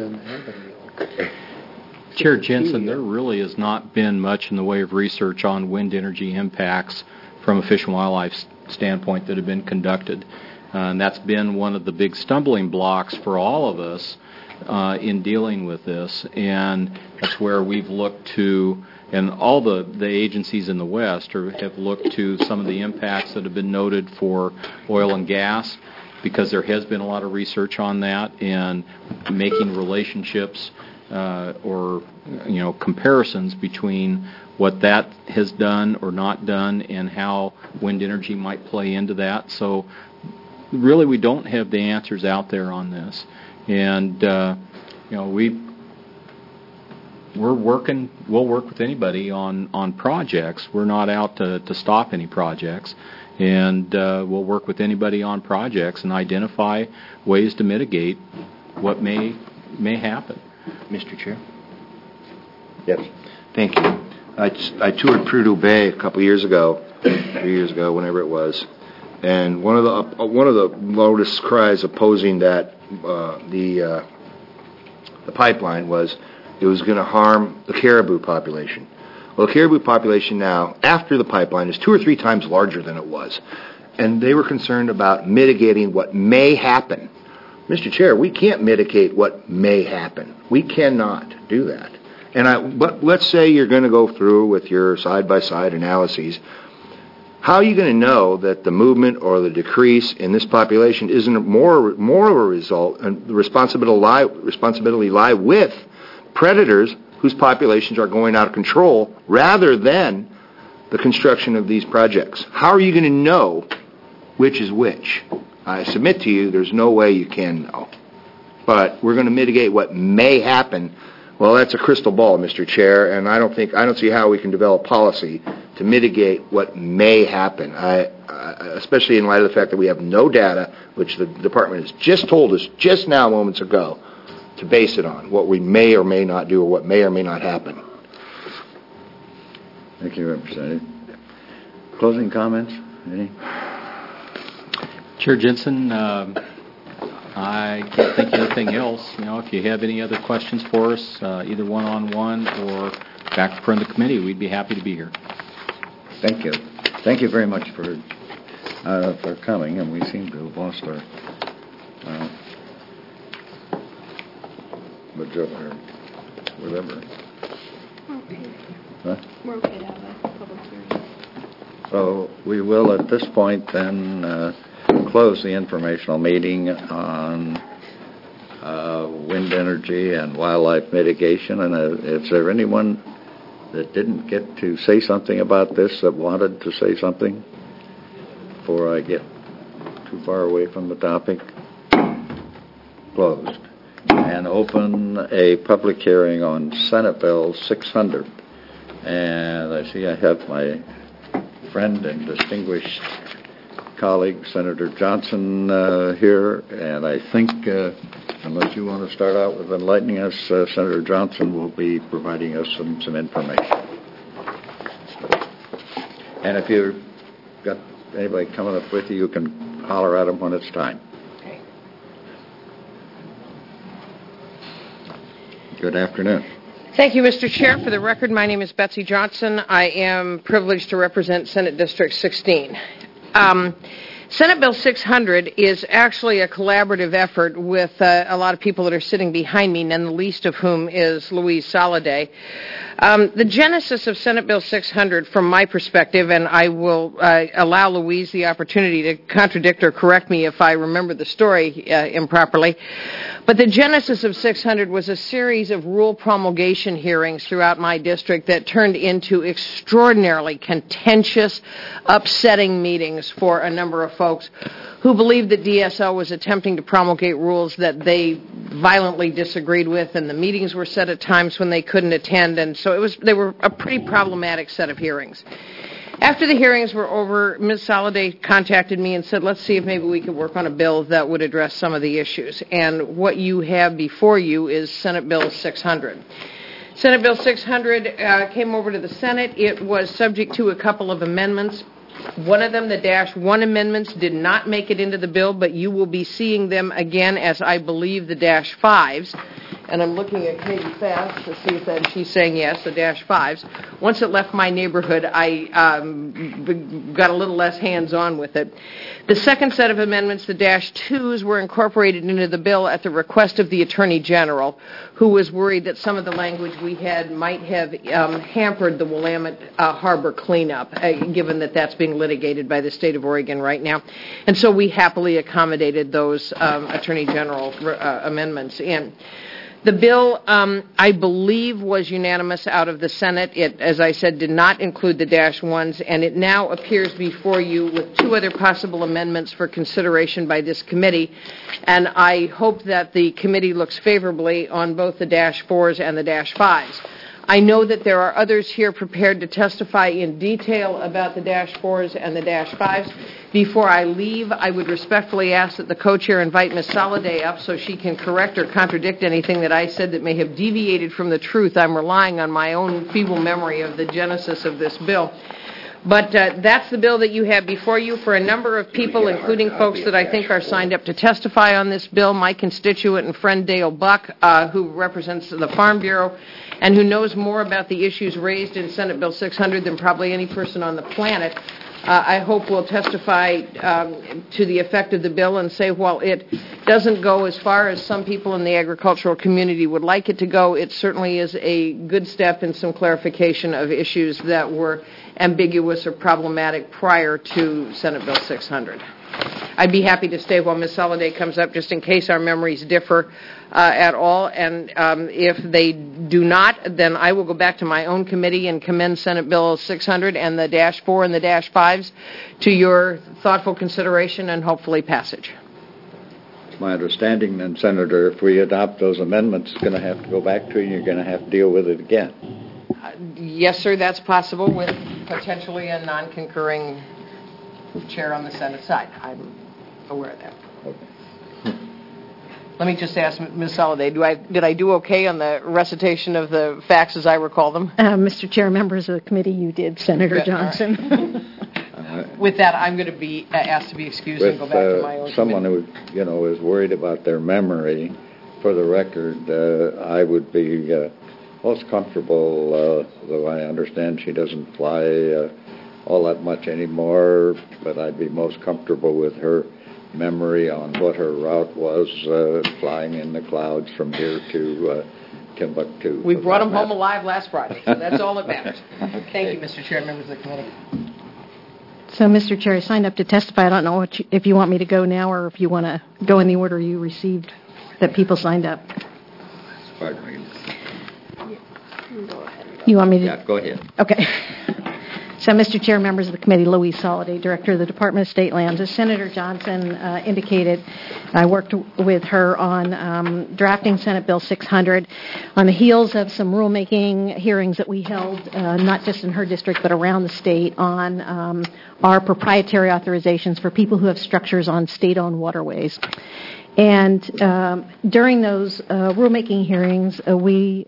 I: Chair Jensen, there really has not been much in the way of research on wind energy impacts from a Fish and Wildlife standpoint that have been conducted. And that's been one of the big stumbling blocks for all of us in dealing with this. And that's where we've looked to, and all the agencies in the West have looked to some of the impacts that have been noted for oil and gas, because there has been a lot of research on that and making relationships or comparisons between what that has done or not done and how wind energy might play into that. So really we don't have the answers out there on this. And we'll work with anybody on projects. We're not out to stop any projects. And we'll work with anybody on projects and identify ways to mitigate what may happen.
F: Mr. Chair?
E: Yes.
F: Thank you. I toured Prudhoe Bay a couple years ago, 3 years ago, whenever it was, And one of the loudest cries opposing that the pipeline was it was going to harm the caribou population. Well, the caribou population now, after the pipeline, is 2 or 3 times larger than it was. And they were concerned about mitigating what may happen. Mr. Chair, we can't mitigate what may happen. We cannot do that. But let's say you're going to go through with your side-by-side analyses. How are you going to know that the movement or the decrease in this population isn't more of a result, and the responsibility lie with predators whose populations are going out of control rather than the construction of these projects? How are you going to know which is which? I submit to you there's no way you can know. But we're going to mitigate what may happen. Well, that's a crystal ball, Mr. Chair, and I don't see how we can develop policy to mitigate what may happen, especially in light of the fact that we have no data, which the department has just told us just now moments ago, to base it on, what we may or may not do or what may or may not happen.
E: Thank you, Representative. Closing comments? Any?
I: Chair Jensen, I can't think of anything else. If you have any other questions for us, either one-on-one or back in front of the committee, we'd be happy to be here.
E: Thank you. Thank you very much for coming, and we seem to have lost our whatever.
D: Okay.
E: Huh?
D: We're okay to have a public hearing.
E: So we will at this point then close the informational meeting on wind energy and wildlife mitigation. And is there anyone that didn't get to say something about this that wanted to say something before I get too far away from the topic? Closed. And open a public hearing on Senate Bill 600. And I see I have my friend and distinguished colleague, Senator Johnson, here. And I think, unless you want to start out with enlightening us, Senator Johnson will be providing us some information. And if you've got anybody coming up with you, you can holler at them when it's time.
A: Okay.
E: Good afternoon.
A: Thank you, Mr. Chair. For the record, my name is Betsy Johnson. I am privileged to represent Senate District 16. Senate Bill 600 is actually a collaborative effort with a lot of people that are sitting behind me, none the least of whom is Louise Soliday. The genesis of Senate Bill 600, from my perspective, and I will allow Louise the opportunity to contradict or correct me if I remember the story improperly, but the genesis of 600 was a series of rule promulgation hearings throughout my district that turned into extraordinarily contentious, upsetting meetings for a number of folks who believed that DSO was attempting to promulgate rules that they violently disagreed with, and the meetings were set at times when they couldn't attend, and so they were a pretty problematic set of hearings. After the hearings were over, Ms. Soliday contacted me and said, let's see if maybe we could work on a bill that would address some of the issues. And what you have before you is Senate Bill 600. Senate Bill 600 came over to the Senate. It was subject to a couple of amendments. One of them, the -1 amendments, did not make it into the bill, but you will be seeing them again as I believe the -5s. And I'm looking at Katie Fast to see if she's saying yes, the -5s. Once it left my neighborhood, I got a little less hands-on with it. The second set of amendments, the -2s, were incorporated into the bill at the request of the Attorney General, who was worried that some of the language we had might have hampered the Willamette Harbor cleanup, given that that's being litigated by the state of Oregon right now. And so we happily accommodated those Attorney General amendments in. The bill, I believe, was unanimous out of the Senate. It, as I said, did not include the -1s, and it now appears before you with 2 other possible amendments for consideration by this committee. And I hope that the committee looks favorably on both the -4s and the -5s. I know that there are others here prepared to testify in detail about the -4s and the -5s. Before I leave, I would respectfully ask that the co-chair invite Ms. Soliday up so she can correct or contradict anything that I said that may have deviated from the truth. I'm relying on my own feeble memory of the genesis of this bill. But that's the bill that you have before you for a number of people, including folks that I think are signed up to testify on this bill. My constituent and friend Dale Buck, who represents the Farm Bureau and who knows more about the issues raised in Senate Bill 600 than probably any person on the planet, I hope will testify to the effect of the bill and say, while it doesn't go as far as some people in the agricultural community would like it to go, it certainly is a good step in some clarification of issues that were ambiguous or problematic prior to Senate Bill 600. I'd be happy to stay while Ms. Soliday comes up, just in case our memories differ at all. And if they do not, then I will go back to my own committee and commend Senate Bill 600 and the Dash 4 and the Dash 5s to your thoughtful consideration and hopefully passage.
E: It's my understanding then, Senator, if we adopt those amendments, it's going to have to go back to you and you're going to have to deal with it again.
A: Yes, sir, that's possible with potentially a non-concurring chair on the Senate side. I'm aware of that.
E: Okay.
A: Let me just ask Ms. Soliday, did I do okay on the recitation of the facts as I recall them?
K: Mr. Chair, members of the committee, you did, Senator Johnson.
A: With that, I'm going to be asked to be excused and go back to my own
E: someone
A: committee.
E: who, is worried about their memory, for the record, I would be most comfortable, though I understand she doesn't fly all that much anymore, but I'd be most comfortable with her memory on what her route was, flying in the clouds from here to Timbuktu.
A: We brought him home alive last Friday, so that's all that matters. Okay. Thank you, Mr. Chair, members of the committee.
K: So, Mr. Chair, I signed up to testify. I don't know if you want me to go now or if you want to go in the order you received that people signed up. You want me to?
E: Yeah, go ahead.
K: Okay. So, Mr. Chair, members of the committee, Louise Soliday, Director of the Department of State Lands. As Senator Johnson indicated, I worked with her on drafting Senate Bill 600 on the heels of some rulemaking hearings that we held, not just in her district, but around the state on our proprietary authorizations for people who have structures on state-owned waterways. And during those rulemaking hearings, we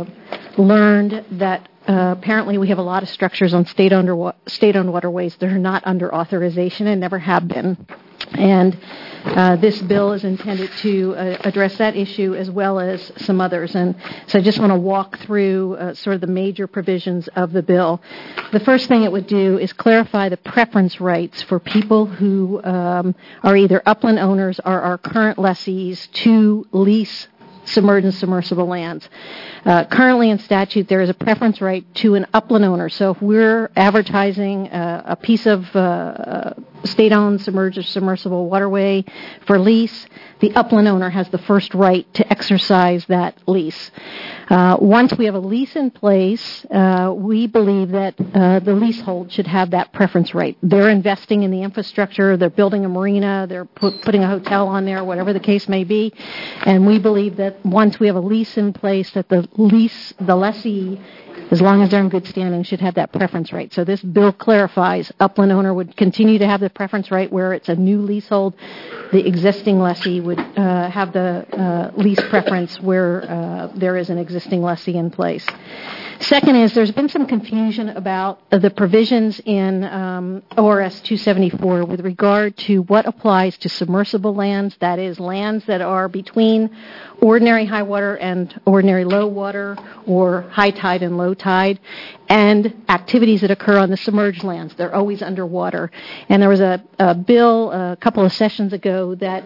K: learned that apparently we have a lot of structures on state-owned waterways that are not under authorization and never have been. And this bill is intended to address that issue as well as some others. And so I just want to walk through sort of the major provisions of the bill. The first thing it would do is clarify the preference rights for people who are either upland owners or are current lessees to lease submerged and submersible lands. Currently in statute, there is a preference right to an upland owner. So if we're advertising a piece of state-owned submerged or submersible waterway for lease, the upland owner has the first right to exercise that lease. Once we have a lease in place, we believe that the leasehold should have that preference right. They're investing in the infrastructure, they're building a marina, they're putting a hotel on there, whatever the case may be, and we believe that once we have a lease in place, that the lessee, as long as they're in good standing, should have that preference right. So this bill clarifies upland owner would continue to have the preference right where it's a new leasehold. The existing lessee would have the lease preference where there is an existing lessee in place. Second is there's been some confusion about the provisions in ORS 274 with regard to what applies to submersible lands, that is, lands that are between ordinary high water and ordinary low water, or high tide and low tide, and activities that occur on the submerged lands. They're always underwater. And there was a bill a couple of sessions ago that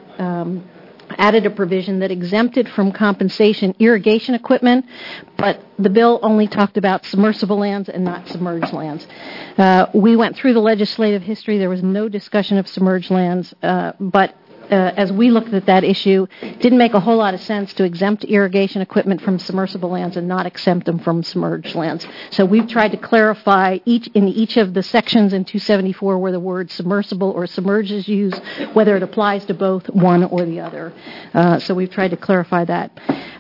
K: added a provision that exempted from compensation irrigation equipment, but the bill only talked about submersible lands and not submerged lands. We went through the legislative history. There was no discussion of submerged lands, but as we looked at that issue, it didn't make a whole lot of sense to exempt irrigation equipment from submersible lands and not exempt them from submerged lands. So we've tried to clarify in each of the sections in 274 where the word submersible or submerged is used, whether it applies to both one or the other. So we've tried to clarify that.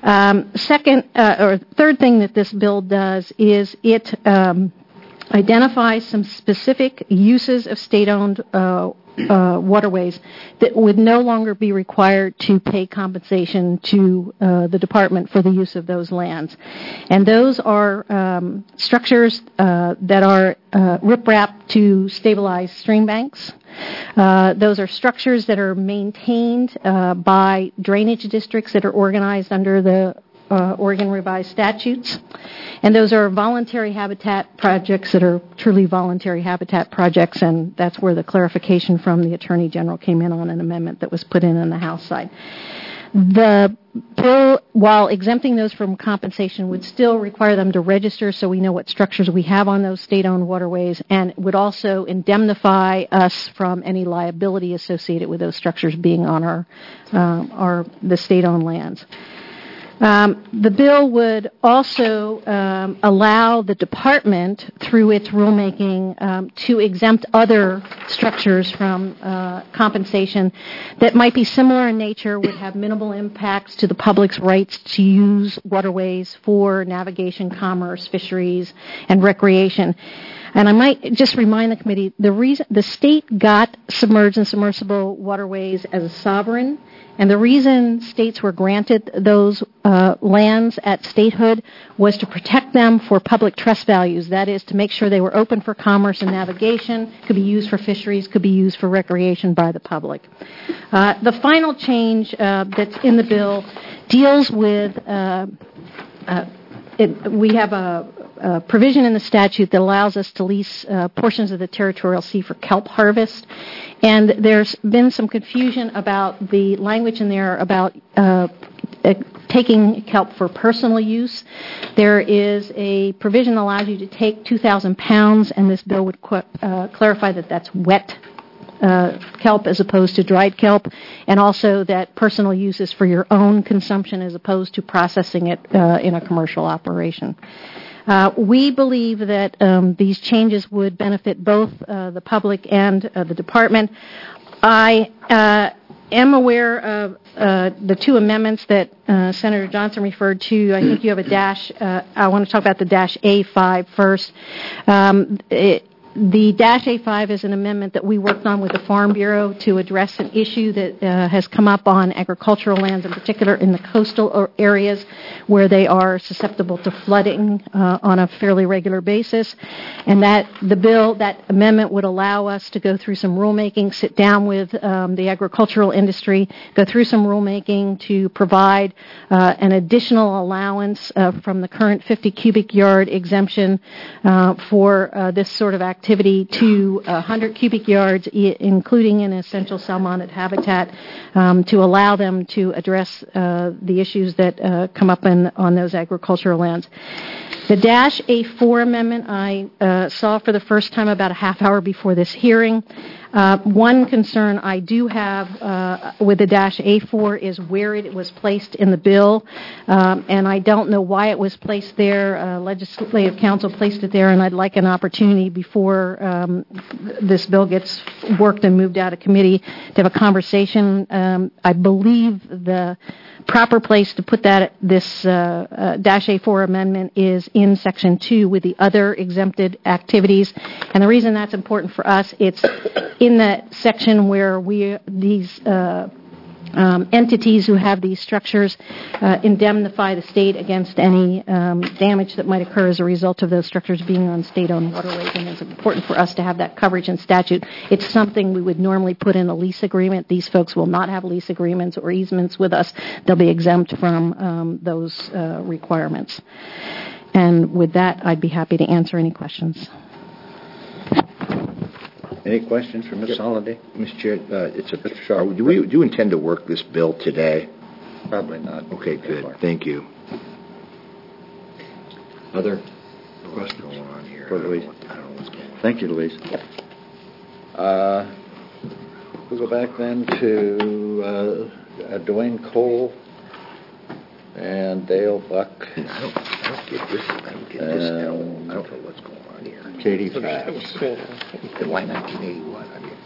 K: Third thing that this bill does is it identifies some specific uses of state-owned waterways that would no longer be required to pay compensation to the department for the use of those lands. And those are structures that are riprap to stabilize stream banks. Those are structures that are maintained by drainage districts that are organized under the Oregon Revised Statutes. And those are voluntary habitat projects that are truly voluntary habitat projects, and that's where the clarification from the Attorney General came in on an amendment that was put in on the House side. The bill, while exempting those from compensation, would still require them to register so we know what structures we have on those state-owned waterways, and would also indemnify us from any liability associated with those structures being on the state-owned lands. The bill would also allow the department, through its rulemaking, to exempt other structures from compensation that might be similar in nature, would have minimal impacts to the public's rights to use waterways for navigation, commerce, fisheries, and recreation. And I might just remind the committee, the state got submerged and submersible waterways as a sovereign, and the reason states were granted those lands at statehood was to protect them for public trust values. That is, to make sure they were open for commerce and navigation, could be used for fisheries, could be used for recreation by the public. The final change that's in the bill deals with we have a provision in the statute that allows us to lease portions of the territorial sea for kelp harvest. And there's been some confusion about the language in there about taking kelp for personal use. There is a provision that allows you to take 2,000 pounds, and this bill would clarify that that's wet kelp as opposed to dried kelp, and also that personal use is for your own consumption as opposed to processing it in a commercial operation. We believe that these changes would benefit both the public and the department. I am aware of the two amendments that Senator Johnson referred to. I think you have a dash. I want to talk about the dash A5 first. The dash A5 is an amendment that we worked on with the Farm Bureau to address an issue that has come up on agricultural lands, in particular in the coastal areas where they are susceptible to flooding on a fairly regular basis. And that amendment would allow us to go through some rulemaking, sit down with the agricultural industry, go through some rulemaking to provide an additional allowance from the current 50 cubic yard exemption for this sort of activity to 100 cubic yards, including an essential salmonid habitat, to allow them to address the issues that come up on those agricultural lands. The dash A4 amendment I saw for the first time about a half hour before this hearing. One concern I do have with the dash A4 is where it was placed in the bill, and I don't know why it was placed there. Legislative Council placed it there, and I'd like an opportunity before this bill gets worked and moved out of committee to have a conversation. I believe the proper place to put this dash A4 amendment is in Section 2 with the other exempted activities. And the reason that's important for us, it's in that section where these entities who have these structures indemnify the state against any damage that might occur as a result of those structures being on state-owned waterways, and it's important for us to have that coverage in statute. It's something we would normally put in a lease agreement. These folks will not have lease agreements or easements with us. They'll be exempt from those requirements. And with that, I'd be happy to answer any questions.
F: Any questions for Ms. Holliday? Mr. Chair, Mr. Shaw, do you intend to work this bill today?
E: Probably not.
F: Okay, good. Thank you.
E: Other
F: What's going on here?
E: For Louise.
F: I don't know what's going on.
E: Thank you, Louise. Yep. We'll go back then to Dwayne Cole and Dale Buck.
F: I don't get this. I don't know what's going on here.
E: Katie Fax.
F: Why 1981? I mean.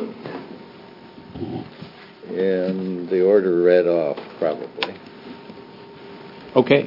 E: In the order read off, probably.
M: Okay.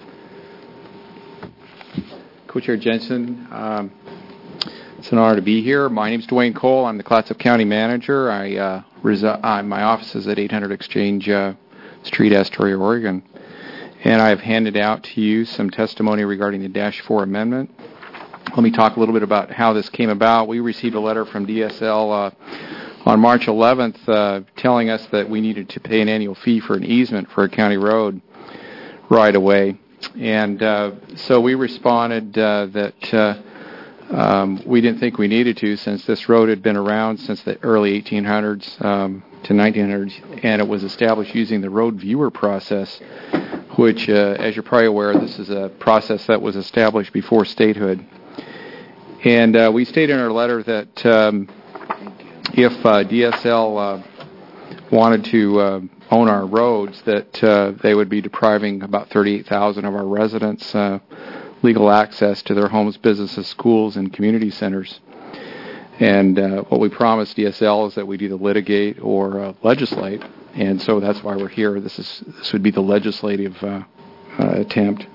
M: Co-Chair Jensen, it's an honor to be here. My name is Dwayne Cole. I'm the Clatsop County Manager. My office is at 800 Exchange Street, Astoria, Oregon. And I have handed out to you some testimony regarding the Dash 4 amendment. Let me talk a little bit about how this came about. We received a letter from DSL on March 11th telling us that we needed to pay an annual fee for an easement for a county road right away. And so we responded that we didn't think we needed to, since this road had been around since the early 1800s to 1900s, and it was established using the road viewer process, which, as you're probably aware, this is a process that was established before statehood. And we stated in our letter that if DSL wanted to own our roads, that they would be depriving about 38,000 of our residents legal access to their homes, businesses, schools, and community centers. And what we promised DSL is that we'd either litigate or legislate, and so that's why we're here. This would be the legislative attempt.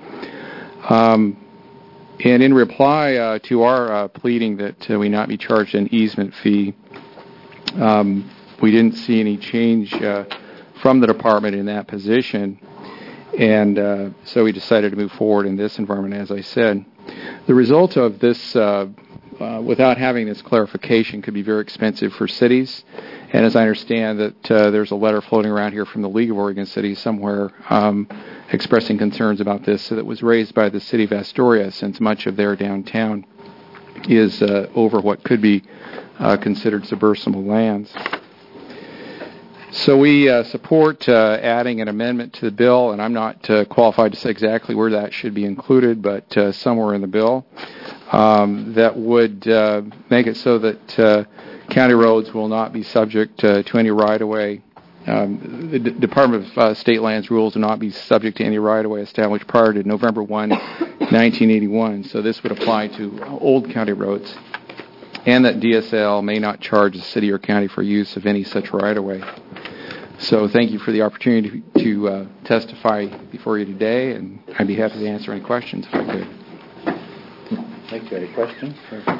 M: And in reply to our pleading that we not be charged an easement fee, we didn't see any change from the department in that position, and so we decided to move forward in this environment, as I said. The result of this, without having this clarification, could be very expensive for cities, and as I understand that there's a letter floating around here from the League of Oregon Cities somewhere expressing concerns about this, that was raised by the city of Astoria, since much of their downtown is over what could be considered submersible lands. So we support adding an amendment to the bill, and I'm not qualified to say exactly where that should be included, but somewhere in the bill that would make it so that county roads will not be subject to any right-of-way. The Department of State Lands rules will not be subject to any right-of-way established prior to November 1, 1981. So this would apply to old county roads, and that DSL may not charge the city or county for use of any such right-of-way. So thank you for the opportunity to testify before you today, and I'd be happy to answer any questions if I could.
E: Thank you. Any questions?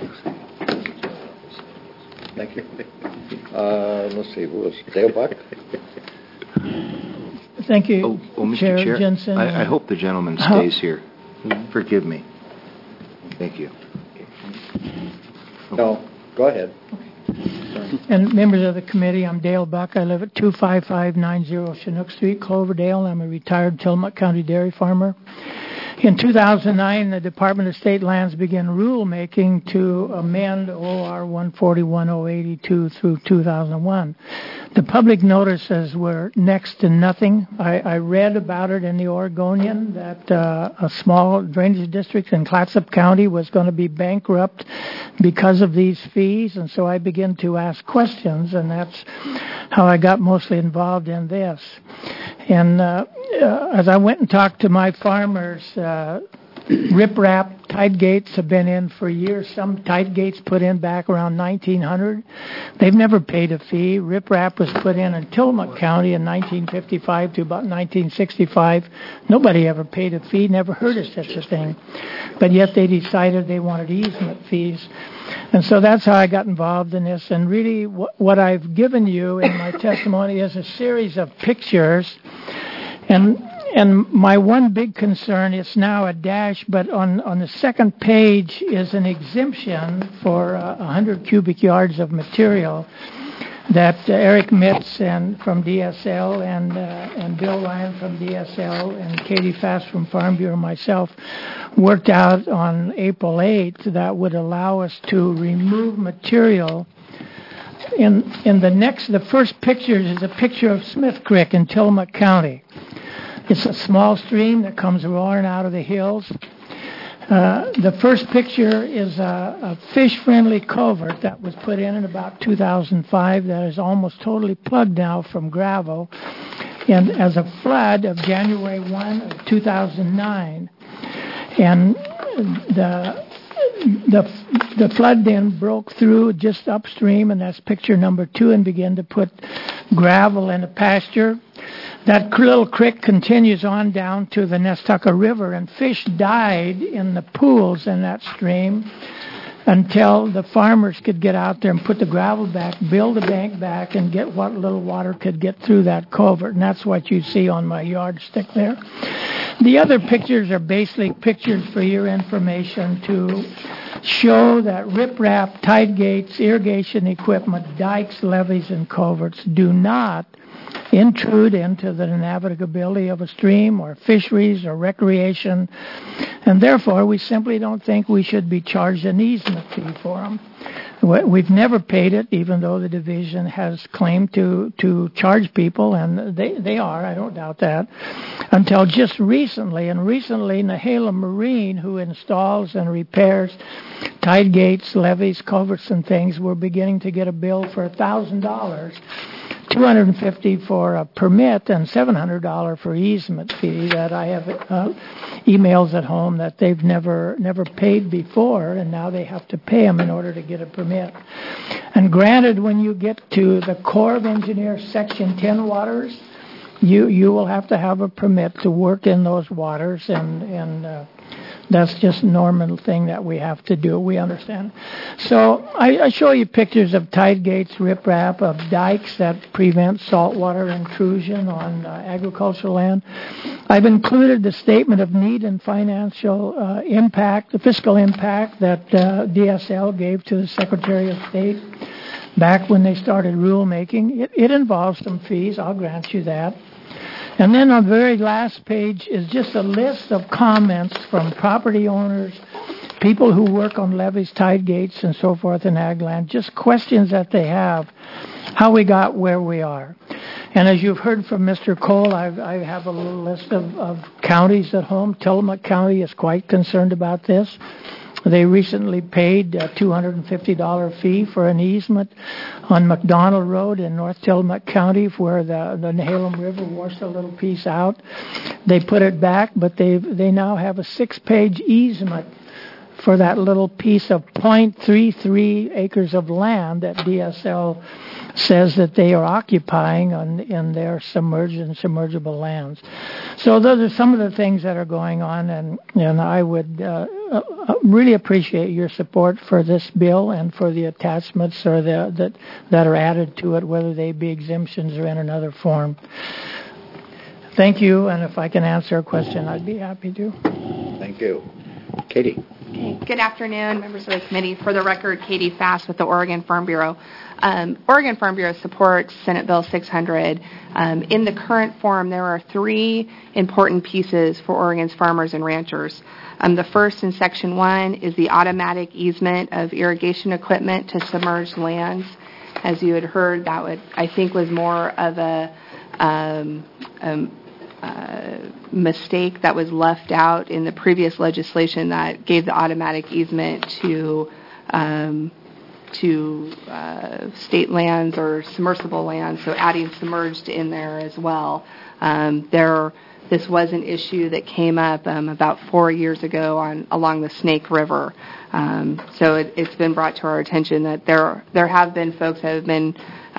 E: Thank you. Let's see, was Dale Buck?
N: Thank you,
F: Mr. Chair,
N: Jensen.
F: I hope the gentleman stays here. Forgive me. Thank you.
E: No, go ahead.
N: And members of the committee, I'm Dale Buck. I live at 25590 Chinook Street, Cloverdale. I'm a retired Tillamook County dairy farmer. In 2009, the Department of State Lands began rulemaking to amend OR 141-082 through 2001. The public notices were next to nothing. I read about it in the Oregonian that a small drainage district in Clatsop County was going to be bankrupt because of these fees, and so I began to ask questions, and that's how I got mostly involved in this. And as I went and talked to my farmers, riprap tide gates have been in for years. Some tide gates put in back around 1900. They've never paid a fee. Riprap was put in Tillamook County in 1955 to about 1965. Nobody ever paid a fee, never heard of such a thing. But yet they decided they wanted easement fees. And so that's how I got involved in this. And really what I've given you in my testimony is a series of pictures. And my one big concern is now a dash, but on the second page is an exemption for 100 cubic yards of material that Eric Mitz and from DSL and Bill Ryan from DSL and Katie Fast from Farm Bureau and myself worked out on April 8th that would allow us to remove material. The first picture is a picture of Smith Creek in Tillamook County. It's a small stream that comes roaring out of the hills. The first picture is a fish-friendly culvert that was put in about 2005 that is almost totally plugged now from gravel. And as a flood of January 1 of 2009. And the flood then broke through just upstream, and that's picture number 2, and began to put gravel in the pasture. That little creek continues on down to the Nestucca River, and fish died in the pools in that stream until the farmers could get out there and put the gravel back, build the bank back, and get what little water could get through that culvert. And that's what you see on my yardstick there. The other pictures are basically pictures for your information to show that riprap, tide gates, irrigation equipment, dikes, levees, and culverts do not intrude into the navigability of a stream or fisheries or recreation, and therefore we simply don't think we should be charged an easement fee for them. We've never paid it, even though the division has claimed to charge people, and they are, I don't doubt that, until just recently. And recently, Nehalem Marine, who installs and repairs tide gates, levees, culverts, and things, were beginning to get a bill for $1,000. $250 for a permit and $700 for easement fee that I have emails at home that they've never paid before, and now they have to pay them in order to get a permit. And granted, when you get to the Corps of Engineers Section 10 waters, you will have to have a permit to work in those waters, and that's just a normal thing that we have to do. We understand. So I show you pictures of tide gates, riprap, of dikes that prevent saltwater intrusion on agricultural land. I've included the statement of need and financial impact, the fiscal impact that DSL gave to the Secretary of State back when they started rulemaking. It involves some fees, I'll grant you that. And then on the very last page is just a list of comments from property owners, people who work on levees, tide gates, and so forth in ag land, just questions that they have, how we got where we are. And as you've heard from Mr. Cole, I have a little list of counties at home. Tillamook County is quite concerned about this. They recently paid a $250 fee for an easement on McDonald Road in North Tillamook County, where the Nehalem River washed a little piece out. They put it back, but they now have a 6-page easement for that little piece of 0.33 acres of land that DSL says that they are occupying in their submerged and submergible lands. So those are some of the things that are going on, and I would really appreciate your support for this bill and for the attachments or that are added to it, whether they be exemptions or in another form. Thank you, and if I can answer a question, I'd be happy to.
F: Thank you. Katie.
O: Okay. Good afternoon, members of the committee. For the record, Katie Fass with the Oregon Farm Bureau. Oregon Farm Bureau supports Senate Bill 600. In the current form, there are 3 important pieces for Oregon's farmers and ranchers. The first in Section 1 is the automatic easement of irrigation equipment to submerged lands. As you had heard, that I think was more of a mistake that was left out in the previous legislation that gave the automatic easement to state lands or submersible lands, so adding submerged in there as well. This was an issue that came up about 4 years ago along the Snake River. So it's been brought to our attention that there have been folks that have been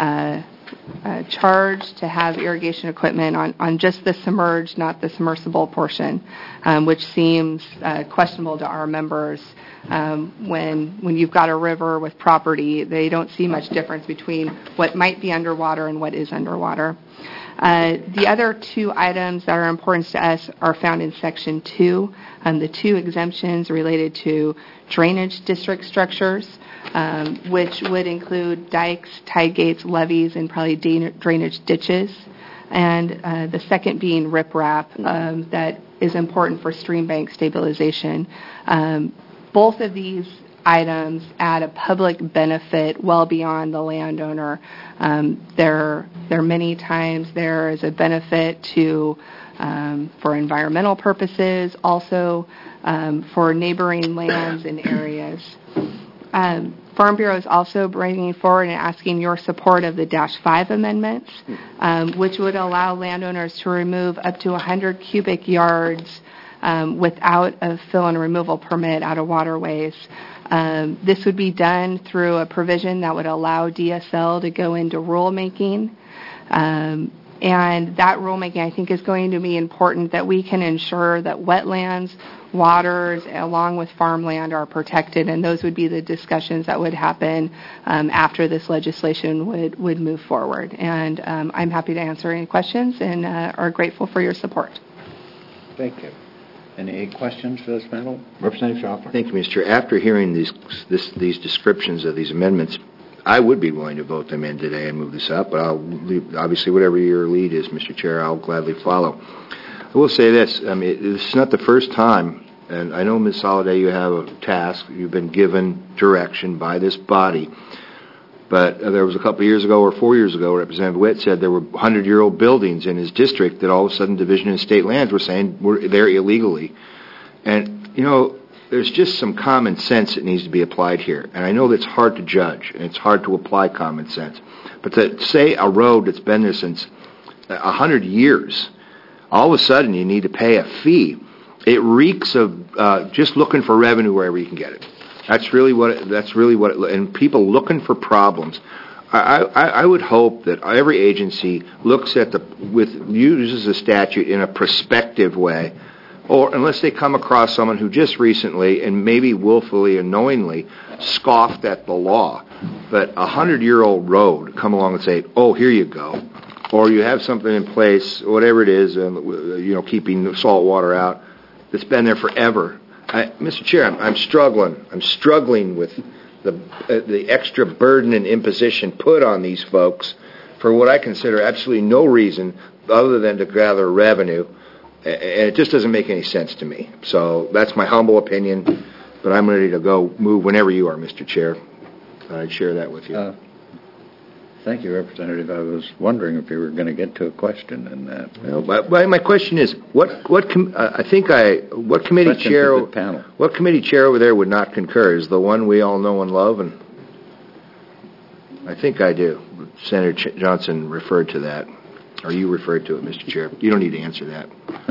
O: charged to have irrigation equipment on just the submerged, not the submersible portion, which seems questionable to our members. When you've got a river with property, they don't see much difference between what might be underwater and what is underwater. The other 2 items that are important to us are found in Section 2. The 2 exemptions related to drainage district structures, which would include dikes, tide gates, levees, and probably drainage ditches. And the second being riprap, that is important for stream bank stabilization. Both of these items add a public benefit well beyond the landowner. There many times there is a benefit to for environmental purposes, also for neighboring lands and areas. Farm Bureau is also bringing forward and asking your support of the -5 amendments, which would allow landowners to remove up to 100 cubic yards without a fill and removal permit out of waterways. This would be done through a provision that would allow DSL to go into rulemaking. And that rulemaking, I think, is going to be important, that we can ensure that wetlands, waters, along with farmland are protected, and those would be the discussions that would happen after this legislation would move forward. And I'm happy to answer any questions and are grateful for your support.
E: Thank you. Any questions for this panel? Representative Schaffner.
F: Thank you, Mr. Chair. After hearing these descriptions of these amendments, I would be willing to vote them in today and move this up, but I'll leave, obviously, whatever your lead is, Mr. Chair, I'll gladly follow. I will say this. I mean, this is not the first time, and I know, Ms. Soliday, you have a task. You've been given direction by this body. But there was a couple of years ago or 4 years ago, Representative Witt said there were 100-year-old buildings in his district that all of a sudden Division of State Lands were saying were there illegally. And, you know, there's just some common sense that needs to be applied here. And I know that's hard to judge, and it's hard to apply common sense. But to say a road that's been there since 100 years, all of a sudden you need to pay a fee, it reeks of just looking for revenue wherever you can get it. That's really what and people looking for problems. I would hope that every agency looks at uses the statute in a prospective way, or unless they come across someone who just recently and maybe willfully and knowingly scoffed at the law. But a 100-year-old road come along and say, "Oh, here you go," or you have something in place, whatever it is, keeping the salt water out, that's been there forever. Mr. Chair, I'm struggling. I'm struggling with the extra burden and imposition put on these folks for what I consider absolutely no reason other than to gather revenue, and it just doesn't make any sense to me. So that's my humble opinion, but I'm ready to go move whenever you are, Mr. Chair. I'd share that with you.
E: Thank you, Representative. I was wondering if you were going to get to a question in that.
F: Well, my question is, what committee chair?
E: Panel.
F: What committee chair over there would not concur? Is the one we all know and love, and I think I do. Senator Johnson referred to that, or you referred to it, Mr. Chair. You don't need to answer that.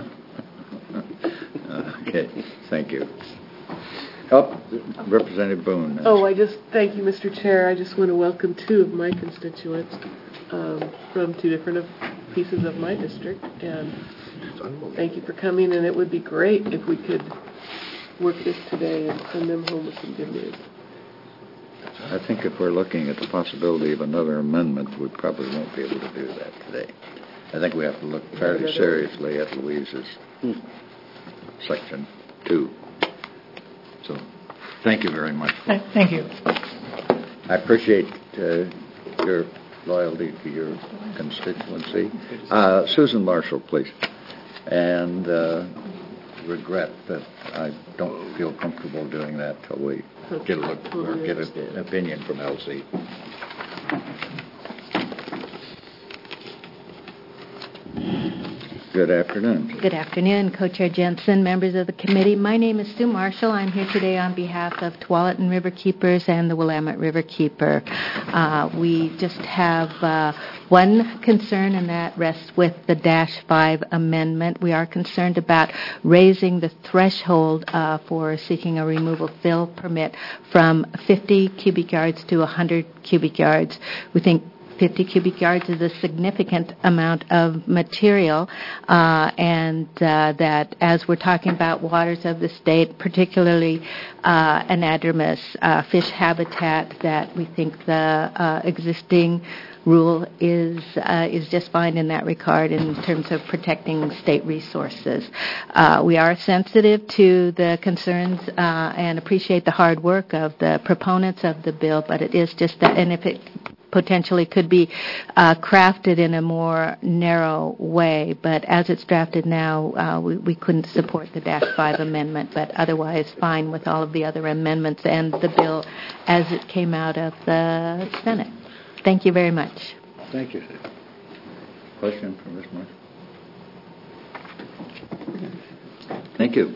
E: Okay, thank you. Representative Boone.
P: Thank you, Mr. Chair. I just want to welcome two of my constituents from two different pieces of my district, and thank you for coming, and it would be great if we could work this today and send them home with some good news.
E: I think if we're looking at the possibility of another amendment, we probably won't be able to do that today. I think we have to look fairly seriously at Louise's Section 2. So, thank you very much.
N: Thank you.
E: I appreciate your loyalty to your constituency. Susan Marshall, please. And regret that I don't feel comfortable doing that till we get a look or get an opinion from LC. Good afternoon.
K: Good afternoon, Co-Chair Jensen, members of the committee. My name is Sue Marshall. I'm here today on behalf of Tualatin Riverkeepers and the Willamette Riverkeeper. We just have one concern, and that rests with the -5 amendment. We are concerned about raising the threshold for seeking a removal fill permit from 50 cubic yards to 100 cubic yards. We think 50 cubic yards is a significant amount of material, and that as we're talking about waters of the state, particularly anadromous fish habitat, that we think the existing rule is just fine in that regard in terms of protecting state resources. We are sensitive to the concerns and appreciate the hard work of the proponents of the bill, but it is just that, and if it potentially could be crafted in a more narrow way, but as it's drafted now, we couldn't support the -5 amendment, but otherwise fine with all of the other amendments and the bill as it came out of the Senate. Thank you very much.
E: Thank you. Question from Ms. Marshall? Thank you.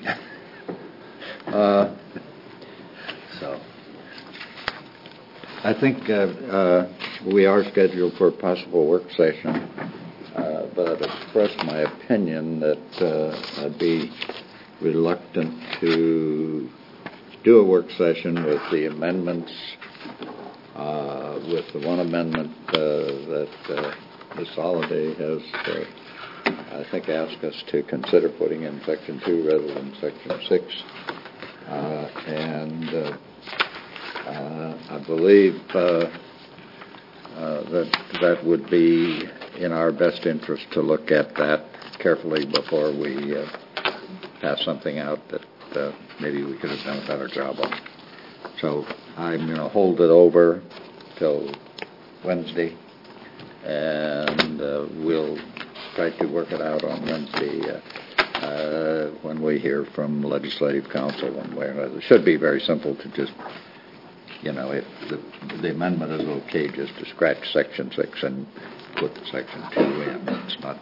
E: I think we are scheduled for a possible work session, but I've expressed my opinion that I'd be reluctant to do a work session with the amendments, with the one amendment that Ms. Soliday has, I think, asked us to consider putting in Section 2 rather than Section 6. And I believe that would be in our best interest to look at that carefully before we pass something out that maybe we could have done a better job on. So I'm going to hold it over till Wednesday, and we'll try to work it out on Wednesday when we hear from Legislative Council one way or another. It should be very simple to just, if the amendment is okay, just to scratch Section 6 and put the Section 2 in. It's not,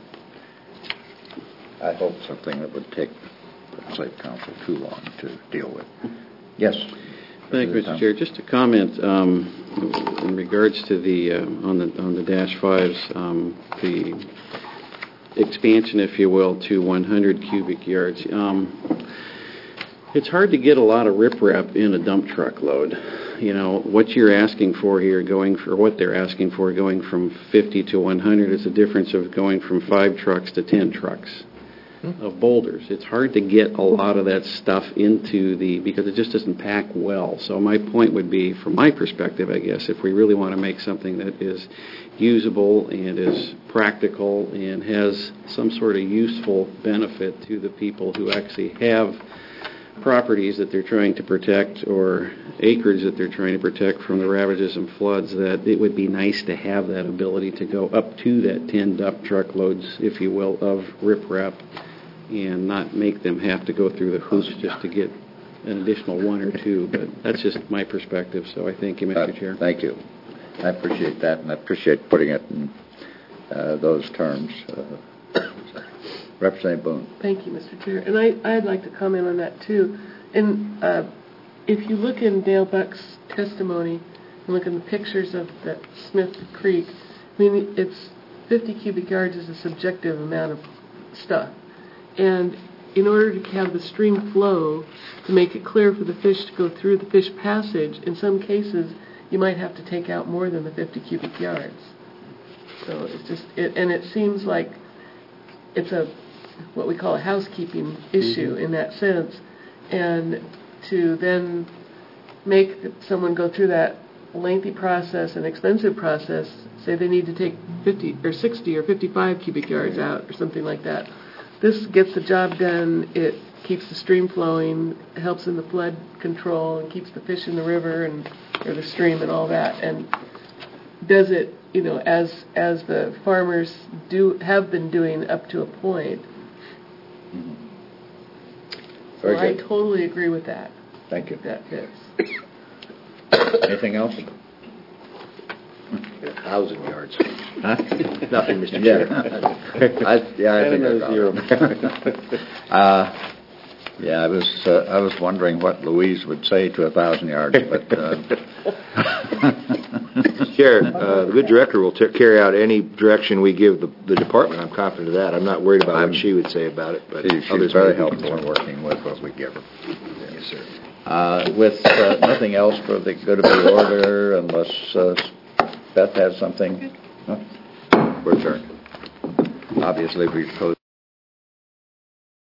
E: I hope, something that would take Legislative Council too long to deal with. Yes?
B: Thank you, Mr. Chair. Just a comment in regards to the on the dash 5s, the expansion, if you will, to 100 cubic yards. It's hard to get a lot of riprap in a dump truck load. What you're asking for here, what they're asking for, going from 50 to 100, is a difference of going from 5 trucks to 10 trucks of boulders. It's hard to get a lot of that stuff because it just doesn't pack well. So my point would be, from my perspective, I guess, if we really want to make something that is usable and is practical and has some sort of useful benefit to the people who actually have properties that they're trying to protect or acreage that they're trying to protect from the ravages and floods, that it would be nice to have that ability to go up to that 10 dump truck loads, if you will, of riprap, and not make them have to go through the hoops just to get an additional 1 or 2. But that's just my perspective, so I thank you, Mr. Chair.
E: Thank you. I appreciate that, and I appreciate putting it in those terms. Representative Boone.
P: Thank you, Mr. Chair. And I'd like to comment on that, too. And if you look in Dale Buck's testimony and look at the pictures of that Smith Creek, it's 50 cubic yards is a subjective amount of stuff. And in order to have the stream flow, to make it clear for the fish to go through the fish passage, in some cases, you might have to take out more than the 50 cubic yards. So it's just, and it seems like it's what we call a housekeeping issue in that sense, and to then make someone go through that lengthy process and expensive process, say they need to take 50 or 60 or 55 cubic yards out or something like that. This gets the job done. It keeps the stream flowing, helps in the flood control, and keeps the fish in the river or the stream and all that, and does it, as the farmers have been doing up to a point. So I totally agree with that.
E: Thank you.
P: That fits.
E: Anything else?
F: 1,000 yards.
E: Huh?
F: Nothing, Mr. Chair.
E: I think I was wondering what Louise would say to 1,000 yards, but
F: Chair, the good director will carry out any direction we give the department. I'm confident of that. I'm not worried about what she would say about it. But
E: she's very helpful in working with what we give her.
F: Yes, sir.
E: With nothing else for the good of the order, unless Beth has something. We're adjourned. Obviously, we closed.